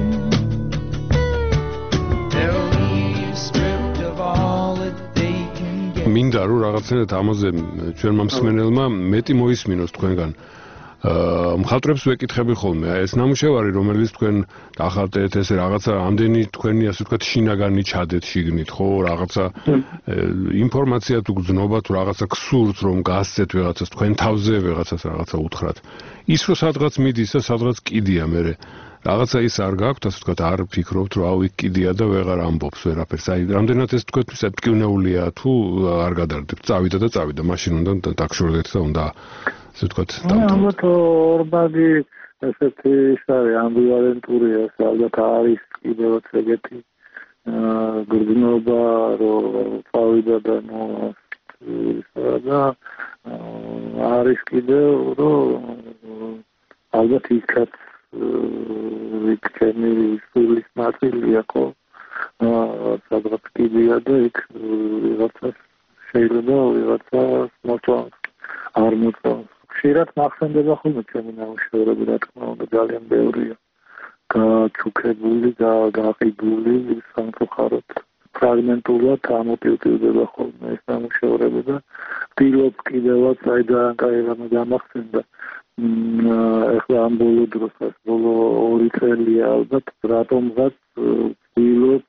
they'll leave stripped of all that they can get მინდა რომ რაღაცნაირად ამაზე ჩვენმა მსმენელმა მეტი მოისმინოს თქვენგან მხატვრებს ვეკითხები ხოლმე ეს ნამუშევარი რომელიც თქვენ დახატეთ ესე რაღაცა ამდენი თქვენი ასე ვთქვათ შინაგანი ჩადეთ შიგნით ხო რაღაცა ინფორმაცია თუ გზნობა თუ რაღაცა ქსურთ რომ გასცეთ ვიღაცას თქვენ თავზე ვიღაცას რაღაცა უთხრათ ის რომ სადღაც მიდის და სადღაც კიდია მე რაღაცა ის არ გაქვთ ასე ვთქვათ არ ფიქრობთ რომ აუ იქ კიდია და ვეღარ ამბობს ვერაფერს აი რამდენად ეს თქვენთვის მტკივნეულია თუ არ გადარდებთ წავიდა და წავიდა მაშინ უნდა დაგშორდეთ და უნდა ასე ვთქვათ ალბათ ორბაგი ესეთი ის არის ამბივალენტურია ალბათ არის კიდევაც ეგეთი გრძნობა რომ წავიდა და ნუ და არის კიდევ რომ ალბათ იქაც ვიქცემი სულის ნაწილია ხო სადღაც კიდია და იქ ვიღაცა შეიძლება ვიღაცა მოწონს არ მოწონს ხშირად მახსენდება ხოლმე ჩემი ნამუშევრები რა თქმა უნდა ძალიან ბევრია გაჩუქებული და გაყიდული სამწუხაროდ ფრაგმენტულად ამოტივტივდება ხოლმე ეს ნამუშევრები და ვтилობ კიდევაც აი ძალიან კაი რამე გამახსენდა ეხლა ამ ბოლო დროს ბოლო ორი წელია ალბათ რატომღაც ვтилობ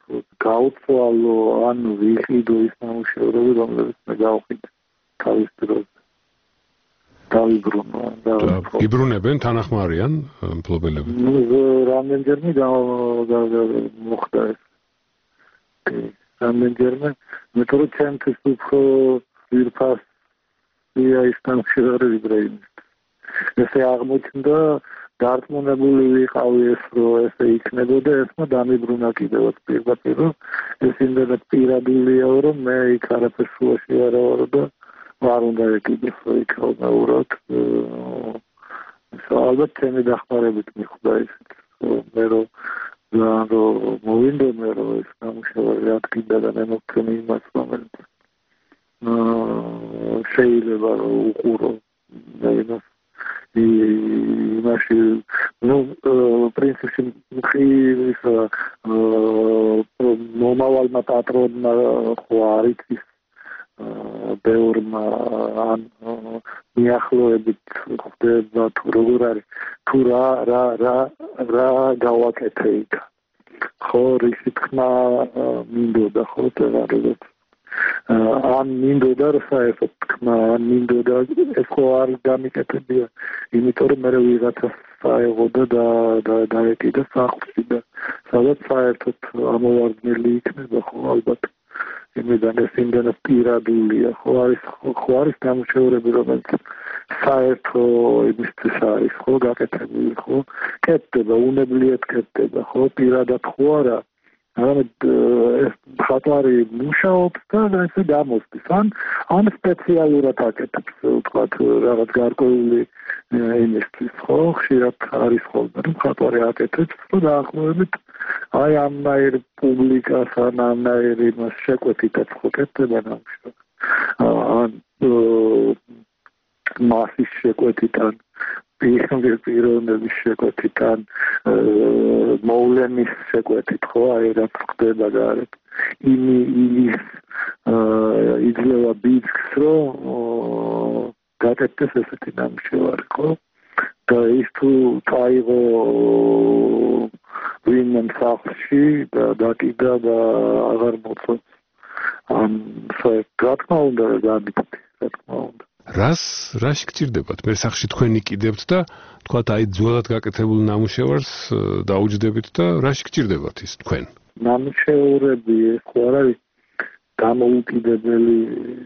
გაუცვალო ან ვიყიდო ის ნამუშევრები, რომლებიც მე გავხდით თავის დროზე. დავიბრუნო და იბრუნებენ თანახმარიან მფლობელები. ნუ რამდენჯერმე მოხდა ეს. რამდენჯერმე მეტყვი ჩემთვის უფრო ვირფასია ის ნამუშევრები ბრეიმის. ესე აღმოჩნდა დარწმუნებული ვიყავი ეს რომ ესე იქნებოდა ესმა დამიბრუნა კიდევაც პირდაპირ ეს იმდენად პირადულია რომ მე იქ არაფერს შუაში არ ვარ და არ უნდა ეკიდოს იქ უბრალოდ ალბათ ჩემი დახმარებით მიხვდა ის მე რომ მოვინდომე რომ ეს ნამუშევარი ატკინდა და მე მოგწონი იმას რომელიც შეიძლება რომ უყურო და იმას იმაში ну პრინციპში ის მომავალმა პატრონმა ხო არის ის ბევრმა ან მიახლოებით ხდება თუ როგორ არის თუ რა რა რა რა გავაკეთე იქ ხო რისი თქმა მინდოდა ხო տեղარებად ან მინდოდა რომ საერთოდ თქმა ან მინდოდა ეს ხო არის გამიკეთებია იმიტომ რომ მე ვიღაცა საერთოდ და და დაეკიდა სახლში და სადაც საერთოდ ამოვარდნილი იქნება ხო ალბათ იმედან ეს იმდენად პირადულია ხო არის ხო არის ნამუშევრები რომელიც საერთო იმისთვის არის ხო გაკეთებული ხო კეთდება უნებლიეთ კეთდება ხო პირადად ხო არა არამედ ეს ხატვარი მუშაობს და ესე გამოსდის ან ან სპეციალურად აკეთებს ვთქვათ რაღაც გარკვეული იმისთვის ხო ხშირად არის ხოლმე რომ ხატვარი აკეთებს და დაახლოებით აი ამნაირ პუბლიკას ან ამნაირ იმას შეკვეთითაც ხო კეთდება ნამუშევარი ან მასის შეკვეთიდან პიროვნების შეკვეთით ან მოვლენის შეკვეთით ხო აი რაც ხდება გარეთ იმი ის იძლევა ბიძგს რომ გაკეთდეს ესეთი ნამუშევარი ხო და ის თუ წაიღო ვინმე სახლში და დაკიდა და აღარ მოწონს ან რა თქმა უნდა გამიწდი რა თქმა უნდა რას რაში გჭირდებათ მე სახში თქვენ იყიდებთ და თქვათ აი ძველად გაკეთებულ ნამუშევარს დაუჯდებით და რაში გჭირდებათ ის თქვენ ნამუშევრები ხო არ არის გამოუკიდებელი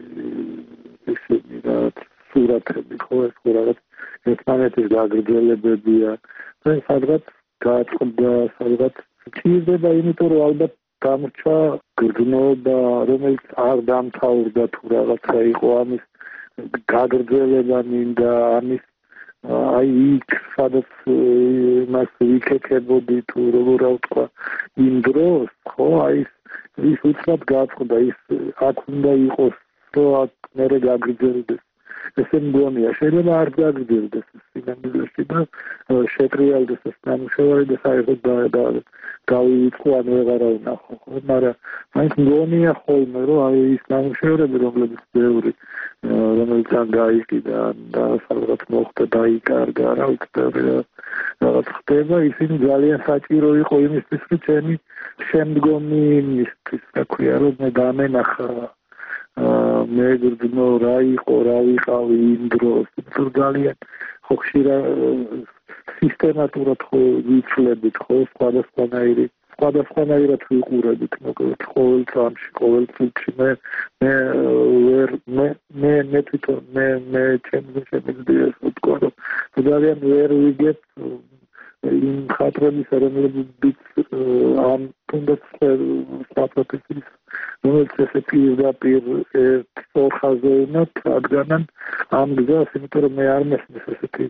ისეთი რაც სურათები ხო ეს ხო რაღაც ერთმანეთის გაგრძელებებია და სადღაც გაწყდა სადღაც გჭირდება იმიტომ რომ ალბათ გამრჩა გრძნობა რომელიც არ დამთავრდა თუ რაღაცა იყო ამის გაგრძელება მინდა ამის აი იქ სადაც მას ვიქექებოდი თუ როგორ ავთქვა იმ დროს ხო აი ის უცბად გაწყდა ის აქ უნდა იყოს რომ აქ მერე გაგრძელდეს ესე მგონია შეიძლება არ გაგრძელდეს სინამდვილეში და შეტრიალდეს ეს ნამუშევარი და საერთოდ გავივიწყო ან ვეღარ ვნახო ხო მაგრამ მაინც მგონია ხოლმე რომ აი ის ნამუშევრები რომლებიც ბევრი რომელიც ან გაიყიდა და სადღაც მოხდა დაიკარგა რა ვიცი რაღაც ხდება ისინი ძალიან საჭირო იყო იმისთვის რომ ჩემი შემდგომი იმისთვის რა ქვია რომ მე დამენახა მე გრძნო რა იყო რა ვიყავი იმ დროს ძალიან ხო ხშირად სისტემატურად ხო ვიცვლებით ხო სხვადასხვანაირი სხვადასხვანაირად ვიყურებით მოკლედ ყოველ წამში ყოველ წუთში მე მე ვერ მე მე მე თვითონ მე მე ჩემს შემიძლია ვთქვა რომ ძალიან ვერ ვიგებ იმ ხატრების რომლებიც ამ თუნდაც საპროფესიის რომელიც ესე პირდაპირ ერთ ხაზზე უნდა ადგანან ამ გზას იმიტომ რომ მე არ მესმის ესეთი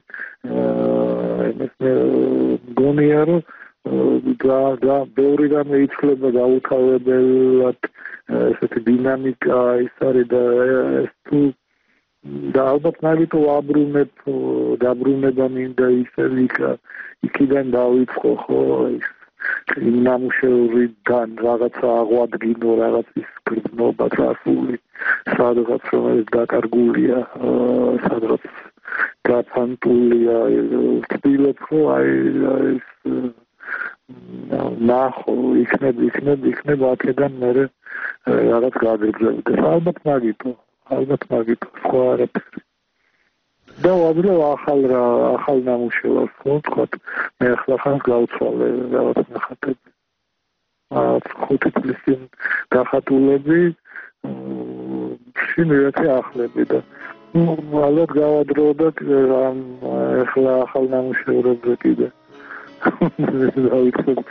ეს მე გონია რომ და და ბევრი რამე იცვლება გაუთავებელად ესეთი დინამიკა ის არის და ეს თუ და ალბათ მაგითო აბრუნებ დაბრუნება მინდა ისე ვიკა იქიდან დავიწყო ხო ის იმ ნამუშევრიდან რაღაცა აღვადგინო რაღაც ის გრძნობა წასული სადღაც რომელიც დაკარგულია სადღაც გაფანტულია ვთვლით ხო აი ეს ნახო იქნებ იქნებ იქნებ აქედან მე რაღაც გაგრძელდეს ალბათ მაგითო ალბათ მაგითო სხვა არაფერი და ვაძლევ ახალ რა ახალ ნამუშევარს თქვა მე ახლა ხანს გავცვალე რაღაც ნახატები აა ხუთი წლის წინ გახატულები შინაარსი ახლები და ну ალბათ გავადროო და ახლა ახალ ნამუშევრებზე კიდე დავიწყებ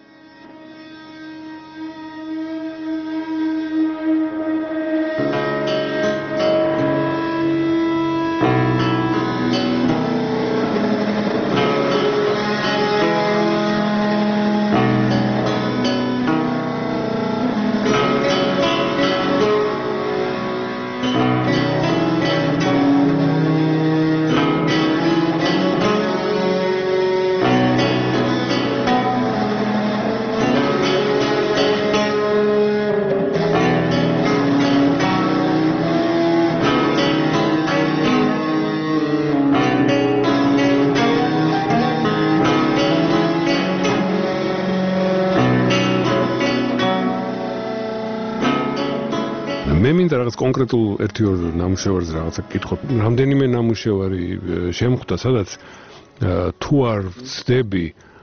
მე მინდა რაღაც კონკრეტულ ერთი ორ ნამუშევარზე რაღაცა კითხო. რამდენიმე ნამუშევარი შემხვდა, სადაც თუ არ ვცდები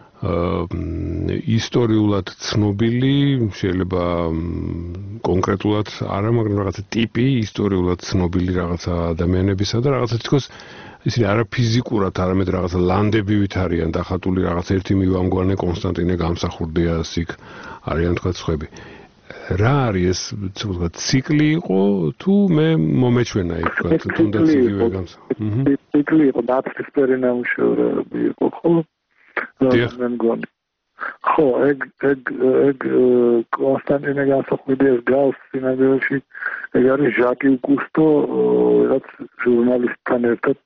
ისტორიულად ცნობილი, შეიძლება კონკრეტულად არა, მაგრამ რაღაცა ტიპი ისტორიულად ცნობილი რაღაცა ადამიანებისა და რაღაცა თქოს ისინი არა ფიზიკურად, არამედ რაღაცა ლანდებივით არიან დახატული რაღაც ერთი მივამგვანე კონსტანტინე გამსახურდიას იქ არიან თქვა სხვები. რა არის ეს თქვა ციკლი იყო თუ მე მომეჩვენა იქ თქვა თუნდაც იგივე გამს. აჰა. ციკლი იყო დაწესპერი ნამუშევრები იყო ხო? მე მგონი. ხო, ეგ ეგ ეგ კონსტანტინე გამსახურდიას გავს სინამდვილეში ეგ არის ჟაკი უკუსტო რაც ჟურნალისტთან ერთად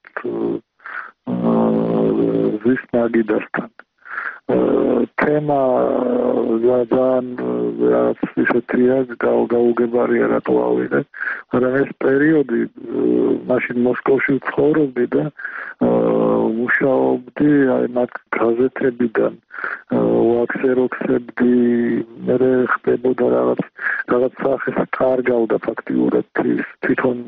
ზის მაგიდასთან. თემა ძალიან რაც ისეთია გაუგებარია რატო ავიღე, მაგრამ ეს პერიოდი მაშინ მოსკოვში ვცხოვრობდი და მუშაობდი აი მაგ გაზეთებიდან ვაქსეროქსებდი, მე ხდებოდა რაღაც რაღაც სახეს კარგავდა ფაქტიურად თვითონ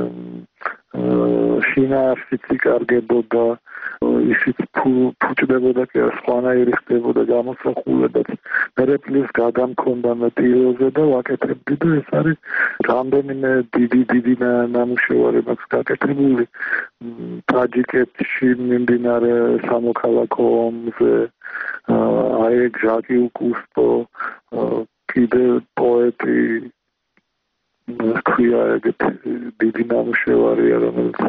შინაარსიც იკარგებოდა ისიც ფუჭდებოდა კი სხვანაირი ხდებოდა გამოსახულებაც მე პლუს გაგამქონდა მატერიალზე და ვაკეთებდი და ეს არის რამდენიმე დიდი დიდი ნამუშევარი მაქვს გაკეთებული ტაჯიკეთში მიმდინარე სამოქალაქო ომზე აი ჟაკი უკუსტო კიდე პოეტი ქვია ეგეთი დიდი ნამუშევარია რომელიც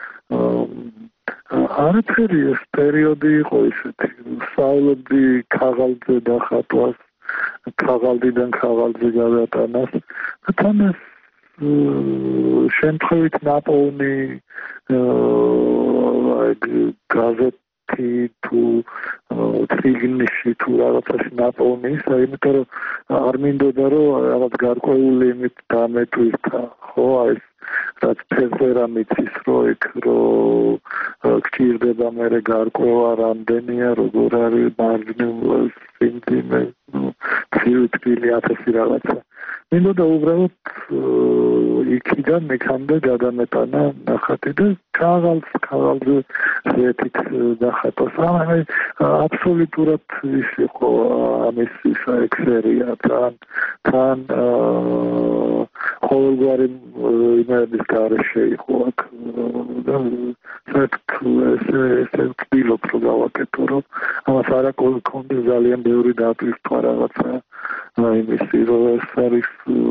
არაფერი ეს პერიოდი იყო ისეთი სწავლობდი ქაღალდზე დახატვას ქაღალდიდან ქაღალდზე გადატანას და თან ეს შემთხვევით ნაპოვნი გაზეთი თუ წიგნში თუ რაღაცაში ნაპოვნი ისა იმიტომ რომ არ მინდოდა რომ რაღაც გარკვეული იმით დამეტვირთა ხო აი რაც ფერწერა მიცის რომ იქ რომ გჭირდება მე გარკვევა რამდენია როგორ არის მარჯვნივ სიმძიმე ცივი ათასი რაღაცა მინდოდა უბრალოდ იქიდან მეკამდე გადამეტანა ნახატი და ქაღალდს ქაღალდზე ზეთით დახატოს აი აბსოლუტურად ის იყო ამის ის ექსერია თან თან ყოველგვარი იმების გარეშე იყო აქ და ეს ვთვლობ რომ გავაკეთო რომ ამას არა კონდე ძალიან ბევრი დატვირთვა რაღაცა იმისი რომ ეს არის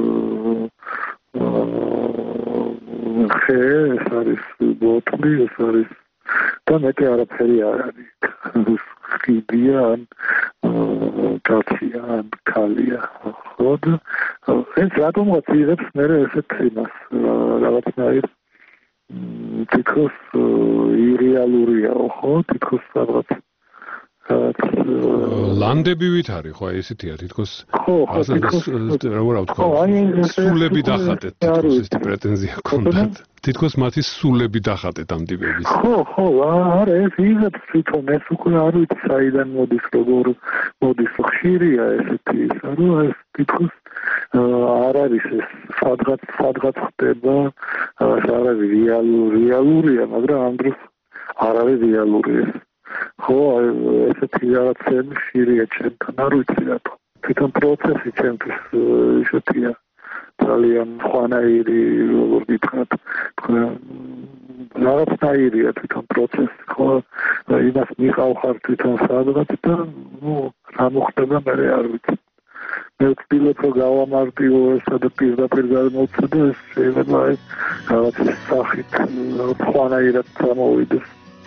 ხე ეს არის ბოტლი ეს არის და მეტი არაფერი არ არის ხიდია ან კაცია ან ქალია ხო და ეს რატომღაც იღებს მე ესეთ იმას რაღაცნაირ თითქოს ირეალურია ხო თითქოს რაღაც ლანდებივით არის ხო ესეთია თითქოს ხო ხო თითქოს რა ვთქვა სულები დახატეთ თითქოს ეს პრეტენზია ქონდათ თითქოს მათი სულები დახატეთ ამ ტიპების ხო ხო არა ეს იღებს თვითონ ეს უკვე არ ვიცი საიდან მოდის როგორ მოდის ხშირია ესეთი ისა რომ ეს თითქოს არ არის ეს სადღაც სადღაც ხდება არ არის რეალური რეალურია მაგრამ ამ დროს არ არის რეალური ეს ხო ესეთი რაღაცები ხშირია ჩემთან არ ვიცი რატო თვითონ პროცესი ჩემთვის ისეთია ძალიან ხვანაირი როგორ გითხრათ რაღაცნაირია თვითონ პროცესი ხო იმას მიყავხარ თვითონ სადღაც და ნუ რა მოხდება მე არ ვიცი მე ვცდილობ რომ გავამარტივო ესა და პირდაპირ გამოვცადო და ეს შეიძლება ეს რაღაც სახით ხვანაირად წამოვიდეს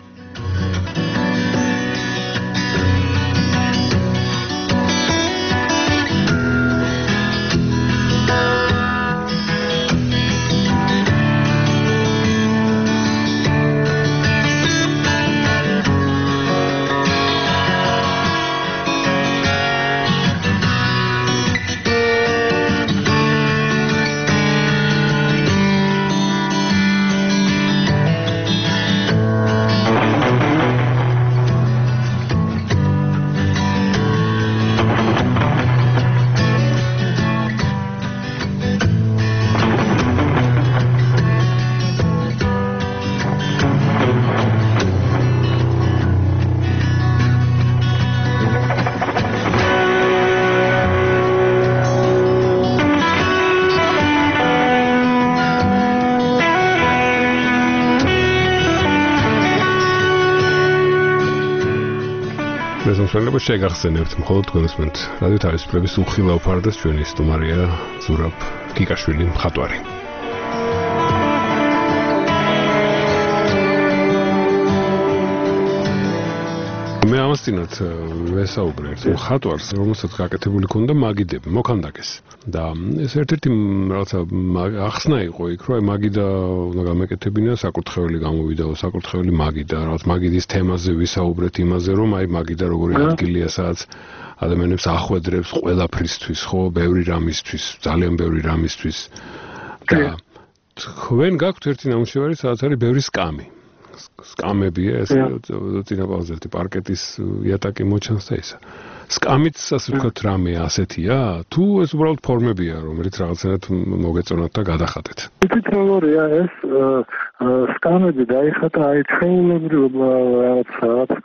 მშვენივრად შეგახსენებთ მხოლოდ თქვენსმენთ რადიო თავისუფლების უხილავ ფარდას ჩვენი სტუმარია ზურაბ გიგაშვილი მხატვარი მე ამასთანავე ვესაუბრე ერთ მხატვარს რომელსაც გაკეთებული ქონდა მაგიდები მოქანდაკეს და ეს ერთ-ერთი რაღაცა ახსნა იყო იქ რომ მაგიდა უნდა გამეკეთებინა საკურთხეველი გამოვიდა საკურთხეველი მაგიდა რაღაც მაგიდის თემაზე ვისაუბრეთ იმაზე რომ აი მაგიდა როგორი ადგილია სადაც ადამიანებს ახვედრებს ყველაფრისთვის ხო ბევრი რამისთვის ძალიან ბევრი რამისთვის და თქვენ გაქვთ ერთი ნამუშევარი სადაც არის ბევრი სკამი სკამებია ეს წინაპარზე პარკეტის იატაკი მოჩანს და ისა სკამიც ასე ვთქვათ რამე ასეთია თუ ეს უბრალოდ ფორმებია რომელიც რაღაცნაირად მოგეწონათ და გადახატეთ იცით როგორია ეს სკამები დაიხატა აი ჩვეულებრივ რაღაც რაღაც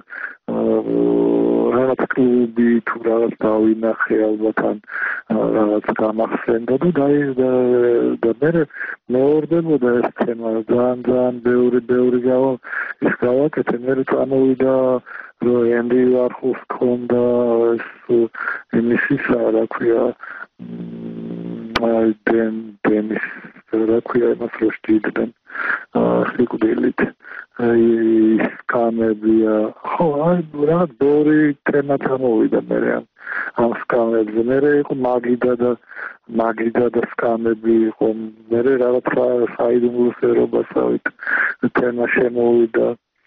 რაღაც კლუბი თუ რაღაც დავინახე ალბათ ან რაღაც გამახსენდა და და მე მეორდებოდა ეს თემა ძალიან ძალიან ბევრი ბევრი გავა ის გავაკეთე მე წამოვიდა რომ ენდი ვარხოს ქონდა ეს იმისისა რა ქვია დენ დენის რა ქვია იმას რო შედიდან სიკვდილით აი სკამებია ხო აი რა ბევრი თემა წამოვიდა მე ამ სკამებზე მე იყო მაგიდა და მაგიდა და სკამები იყო მე რაღაც საიდუმლოსერობასავით თემა შემოვიდა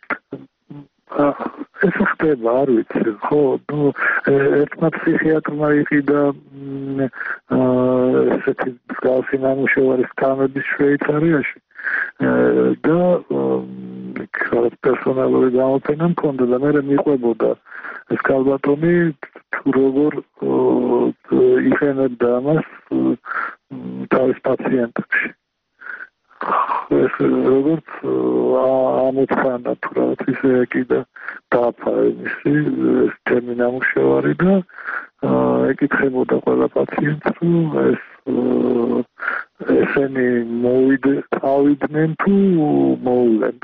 ეს ხდება არ ვიცი ხო ნუ ერთმა ფსიქიატრმა იყიდა ესეთი მსგავსი ნამუშევარი სკამების შვეიცარიაში და რაღაც პერსონალური გამოფენა მქონდა და მე მიყვებოდა ეს ქალბატონი როგორ იხენებდა ამას თავის პაციენტებში ეს როგორც ამოწანა თუ რაღაც ისე კიდე დააფარე მისი ეს ტერმინამუშევარი და ეკითხებოდა ყველა პაციენტს რომ ეს ესენი მოვიდე ავიდნენ თუ მოულენ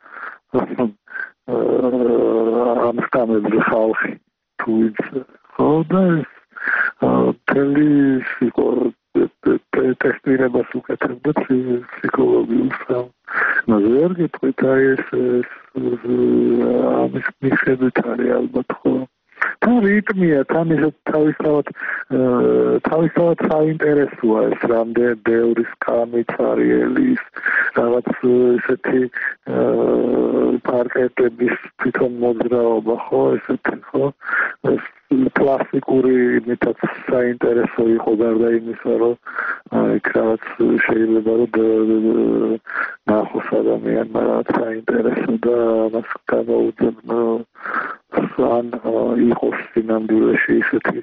ამ სკამებზე ხალხი თუ ხო და ეს თელი იყო ტესტირებას უკეთებდა ფსიქოლოგიურ მაგრამ გეტყვით აი ეს ამის მიხედვით არის ალბათ ხო თან რიტმია, თან ისე თავისთავად თავისთავად საინტერესოა ეს რამდენ ბევრი სკამი ცარიელის რაღაც ესეთი პარკეტების თვითონ მოძრაობა ხო ესეთი ხო კლასიკური იმითაც საინტერესო იყო გარდა იმისა რომ იქ რაღაც შეიძლება რომ ნახოს ადამიანმა რაღაც საინტერესო და მას გამოუძებნო ან იყოს სინამდვილეში ისეთი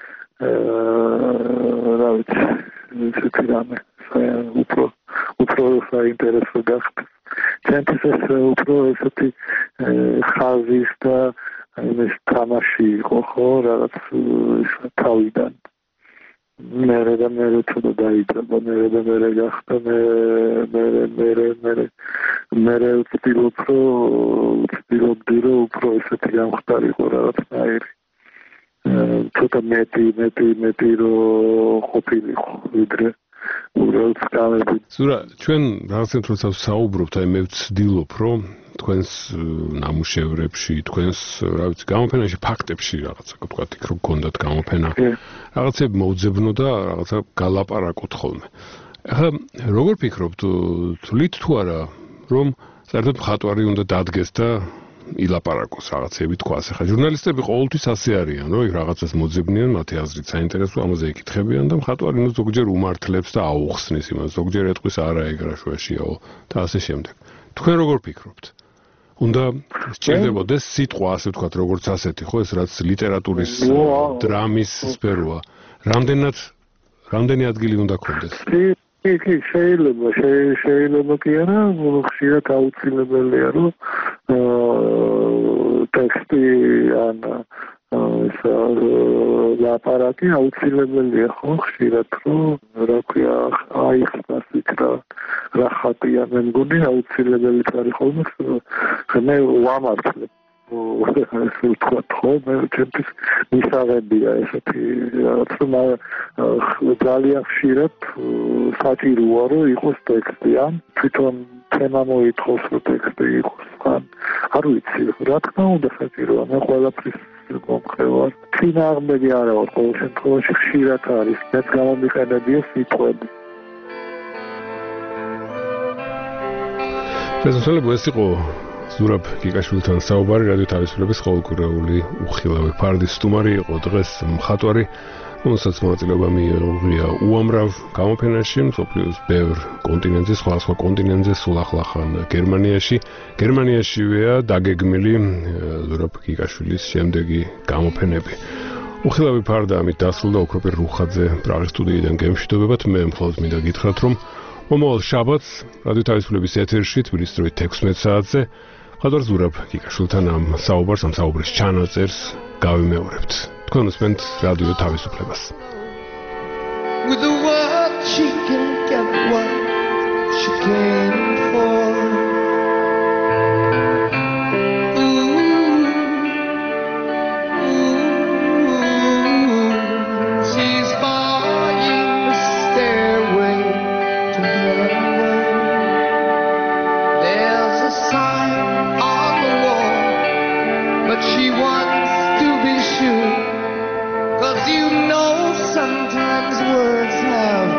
რა ვიცი ისეთი რამე უფრო უფრო საინტერესო გახდეს ჩემთვის ეს უფრო ესეთი ხაზის და იმის თამაში იყო ხო რაღაც თავიდან მერე და მერე ცოტა დაიწყება მერე და მერე გახდა მე მერე მერე მერე მერე ვცდილობ რომ ვცდილობდი რომ უფრო ესეთი გამხდარიყო რაღაცნაირი ცოტა მეტი მეტი მეტი რომ ყოფილიყო ვიდრე უბრალოდ გამები ზურა ჩვენ რაღაცნაირად როცა საუბრობთ აი მე ვცდილობ რომ თქვენს ნამუშევრებში, თქვენს, რა ვიცი, გამოფენაში, ფაქტებში რაღაცა თქვა იქ რომ გქონდათ გამოფენა. რაღაცები მოუძებნო და რაღაცა გალაპარაკოთ ხოლმე. ახლა როგორ ფიქრობთ, თვლით თუ არა, რომ საერთოდ მხატვარი უნდა დადგეს და ილაპარაკოს რაღაცები თქვას. ახლა ჟურნალისტები ყოველთვის ასე არიან, რომ რაღაცას მოძებნიან, მათი აზრით საინტერესო, ამაზე იკითხებიან და მხატვარი ნუ ზოგჯერ უმართლებს და აუხსნის იმას, ზოგჯერ ეტყვის არა ეგ რა შუაშიაო და ასე შემდეგ. თქვენ როგორ ფიქრობთ? უნდა სჭირდებოდეს სიტყვა, ასე ვთქვათ, როგორც ასეთი, ხო, ეს რაც ლიტერატურის დრამის სფეროა. რამდენად რამდენი ადგილი უნდა ქონდეს? კი, კი, შეიძლება, შეიძლება კი არა, ხშირად აუცილებელია, რომ ტექსტი ან ეს ლაპარაკი აუცილებელია, ხო, ხშირად, რომ რა ქვია, აიხსნას იქ რა რა ხატია, მე მგონი აუცილებელი არის ხოლმე, მე ვამართლებ ესე ვთქვათ, ხო, მე ჩემთვის მისაღებია ესეთი რაღაც, რომ ძალიან ხშირად საჭიროა, რომ იყოს ტექსტი, ან თვითონ თემა მოითხოვს, რომ ტექსტი იყოს, ან არ ვიცი, რა თქმა უნდა საჭიროა, მე ყველაფრის მომხრევარ. წინააღმდეგი არა ვარ, ყოველ შემთხვევაში ხშირად არის, მეც გამომიყენებია სიტყვები. შესაძლოა ეს იყო ზურაბ გიგაშვილთან საუბარი რადიო თავისუფლების ყოველკვირეული უხილავი ფარდის სტუმარი იყო დღეს მხატვარი, რომელსაც მონაწილეობა მიიღია უამრავ გამოფენაში, მსოფლიოს ბევრ კონტინენტზე, სხვადასხვა კონტინენტზე, სულ ახლახან გერმანიაში. გერმანიაშივეა დაგეგმილი ზურაბ გიგაშვილის შემდეგი გამოფენები. უხილავი ფარდა ამით დასრულდა, ოქროპირ რუხაძე პრაღის სტუდიიდან გემშვიდობებათ. მე მხოლოდ მინდა გითხრათ, რომ მომავალ შაბათს რადიო თავისუფლების ეთერში თბილისის დროით თექვსმეტ საათზე მხატვარ ზურაბ გიგაშვილთან ამ საუბარს, ამ საუბრის ჩანაწერს გავიმეორებთ. თქვენ უსმენთ რადიო თავისუფლებას. With the word she can get what she came for. She wants to be sure, 'cause you know sometimes words have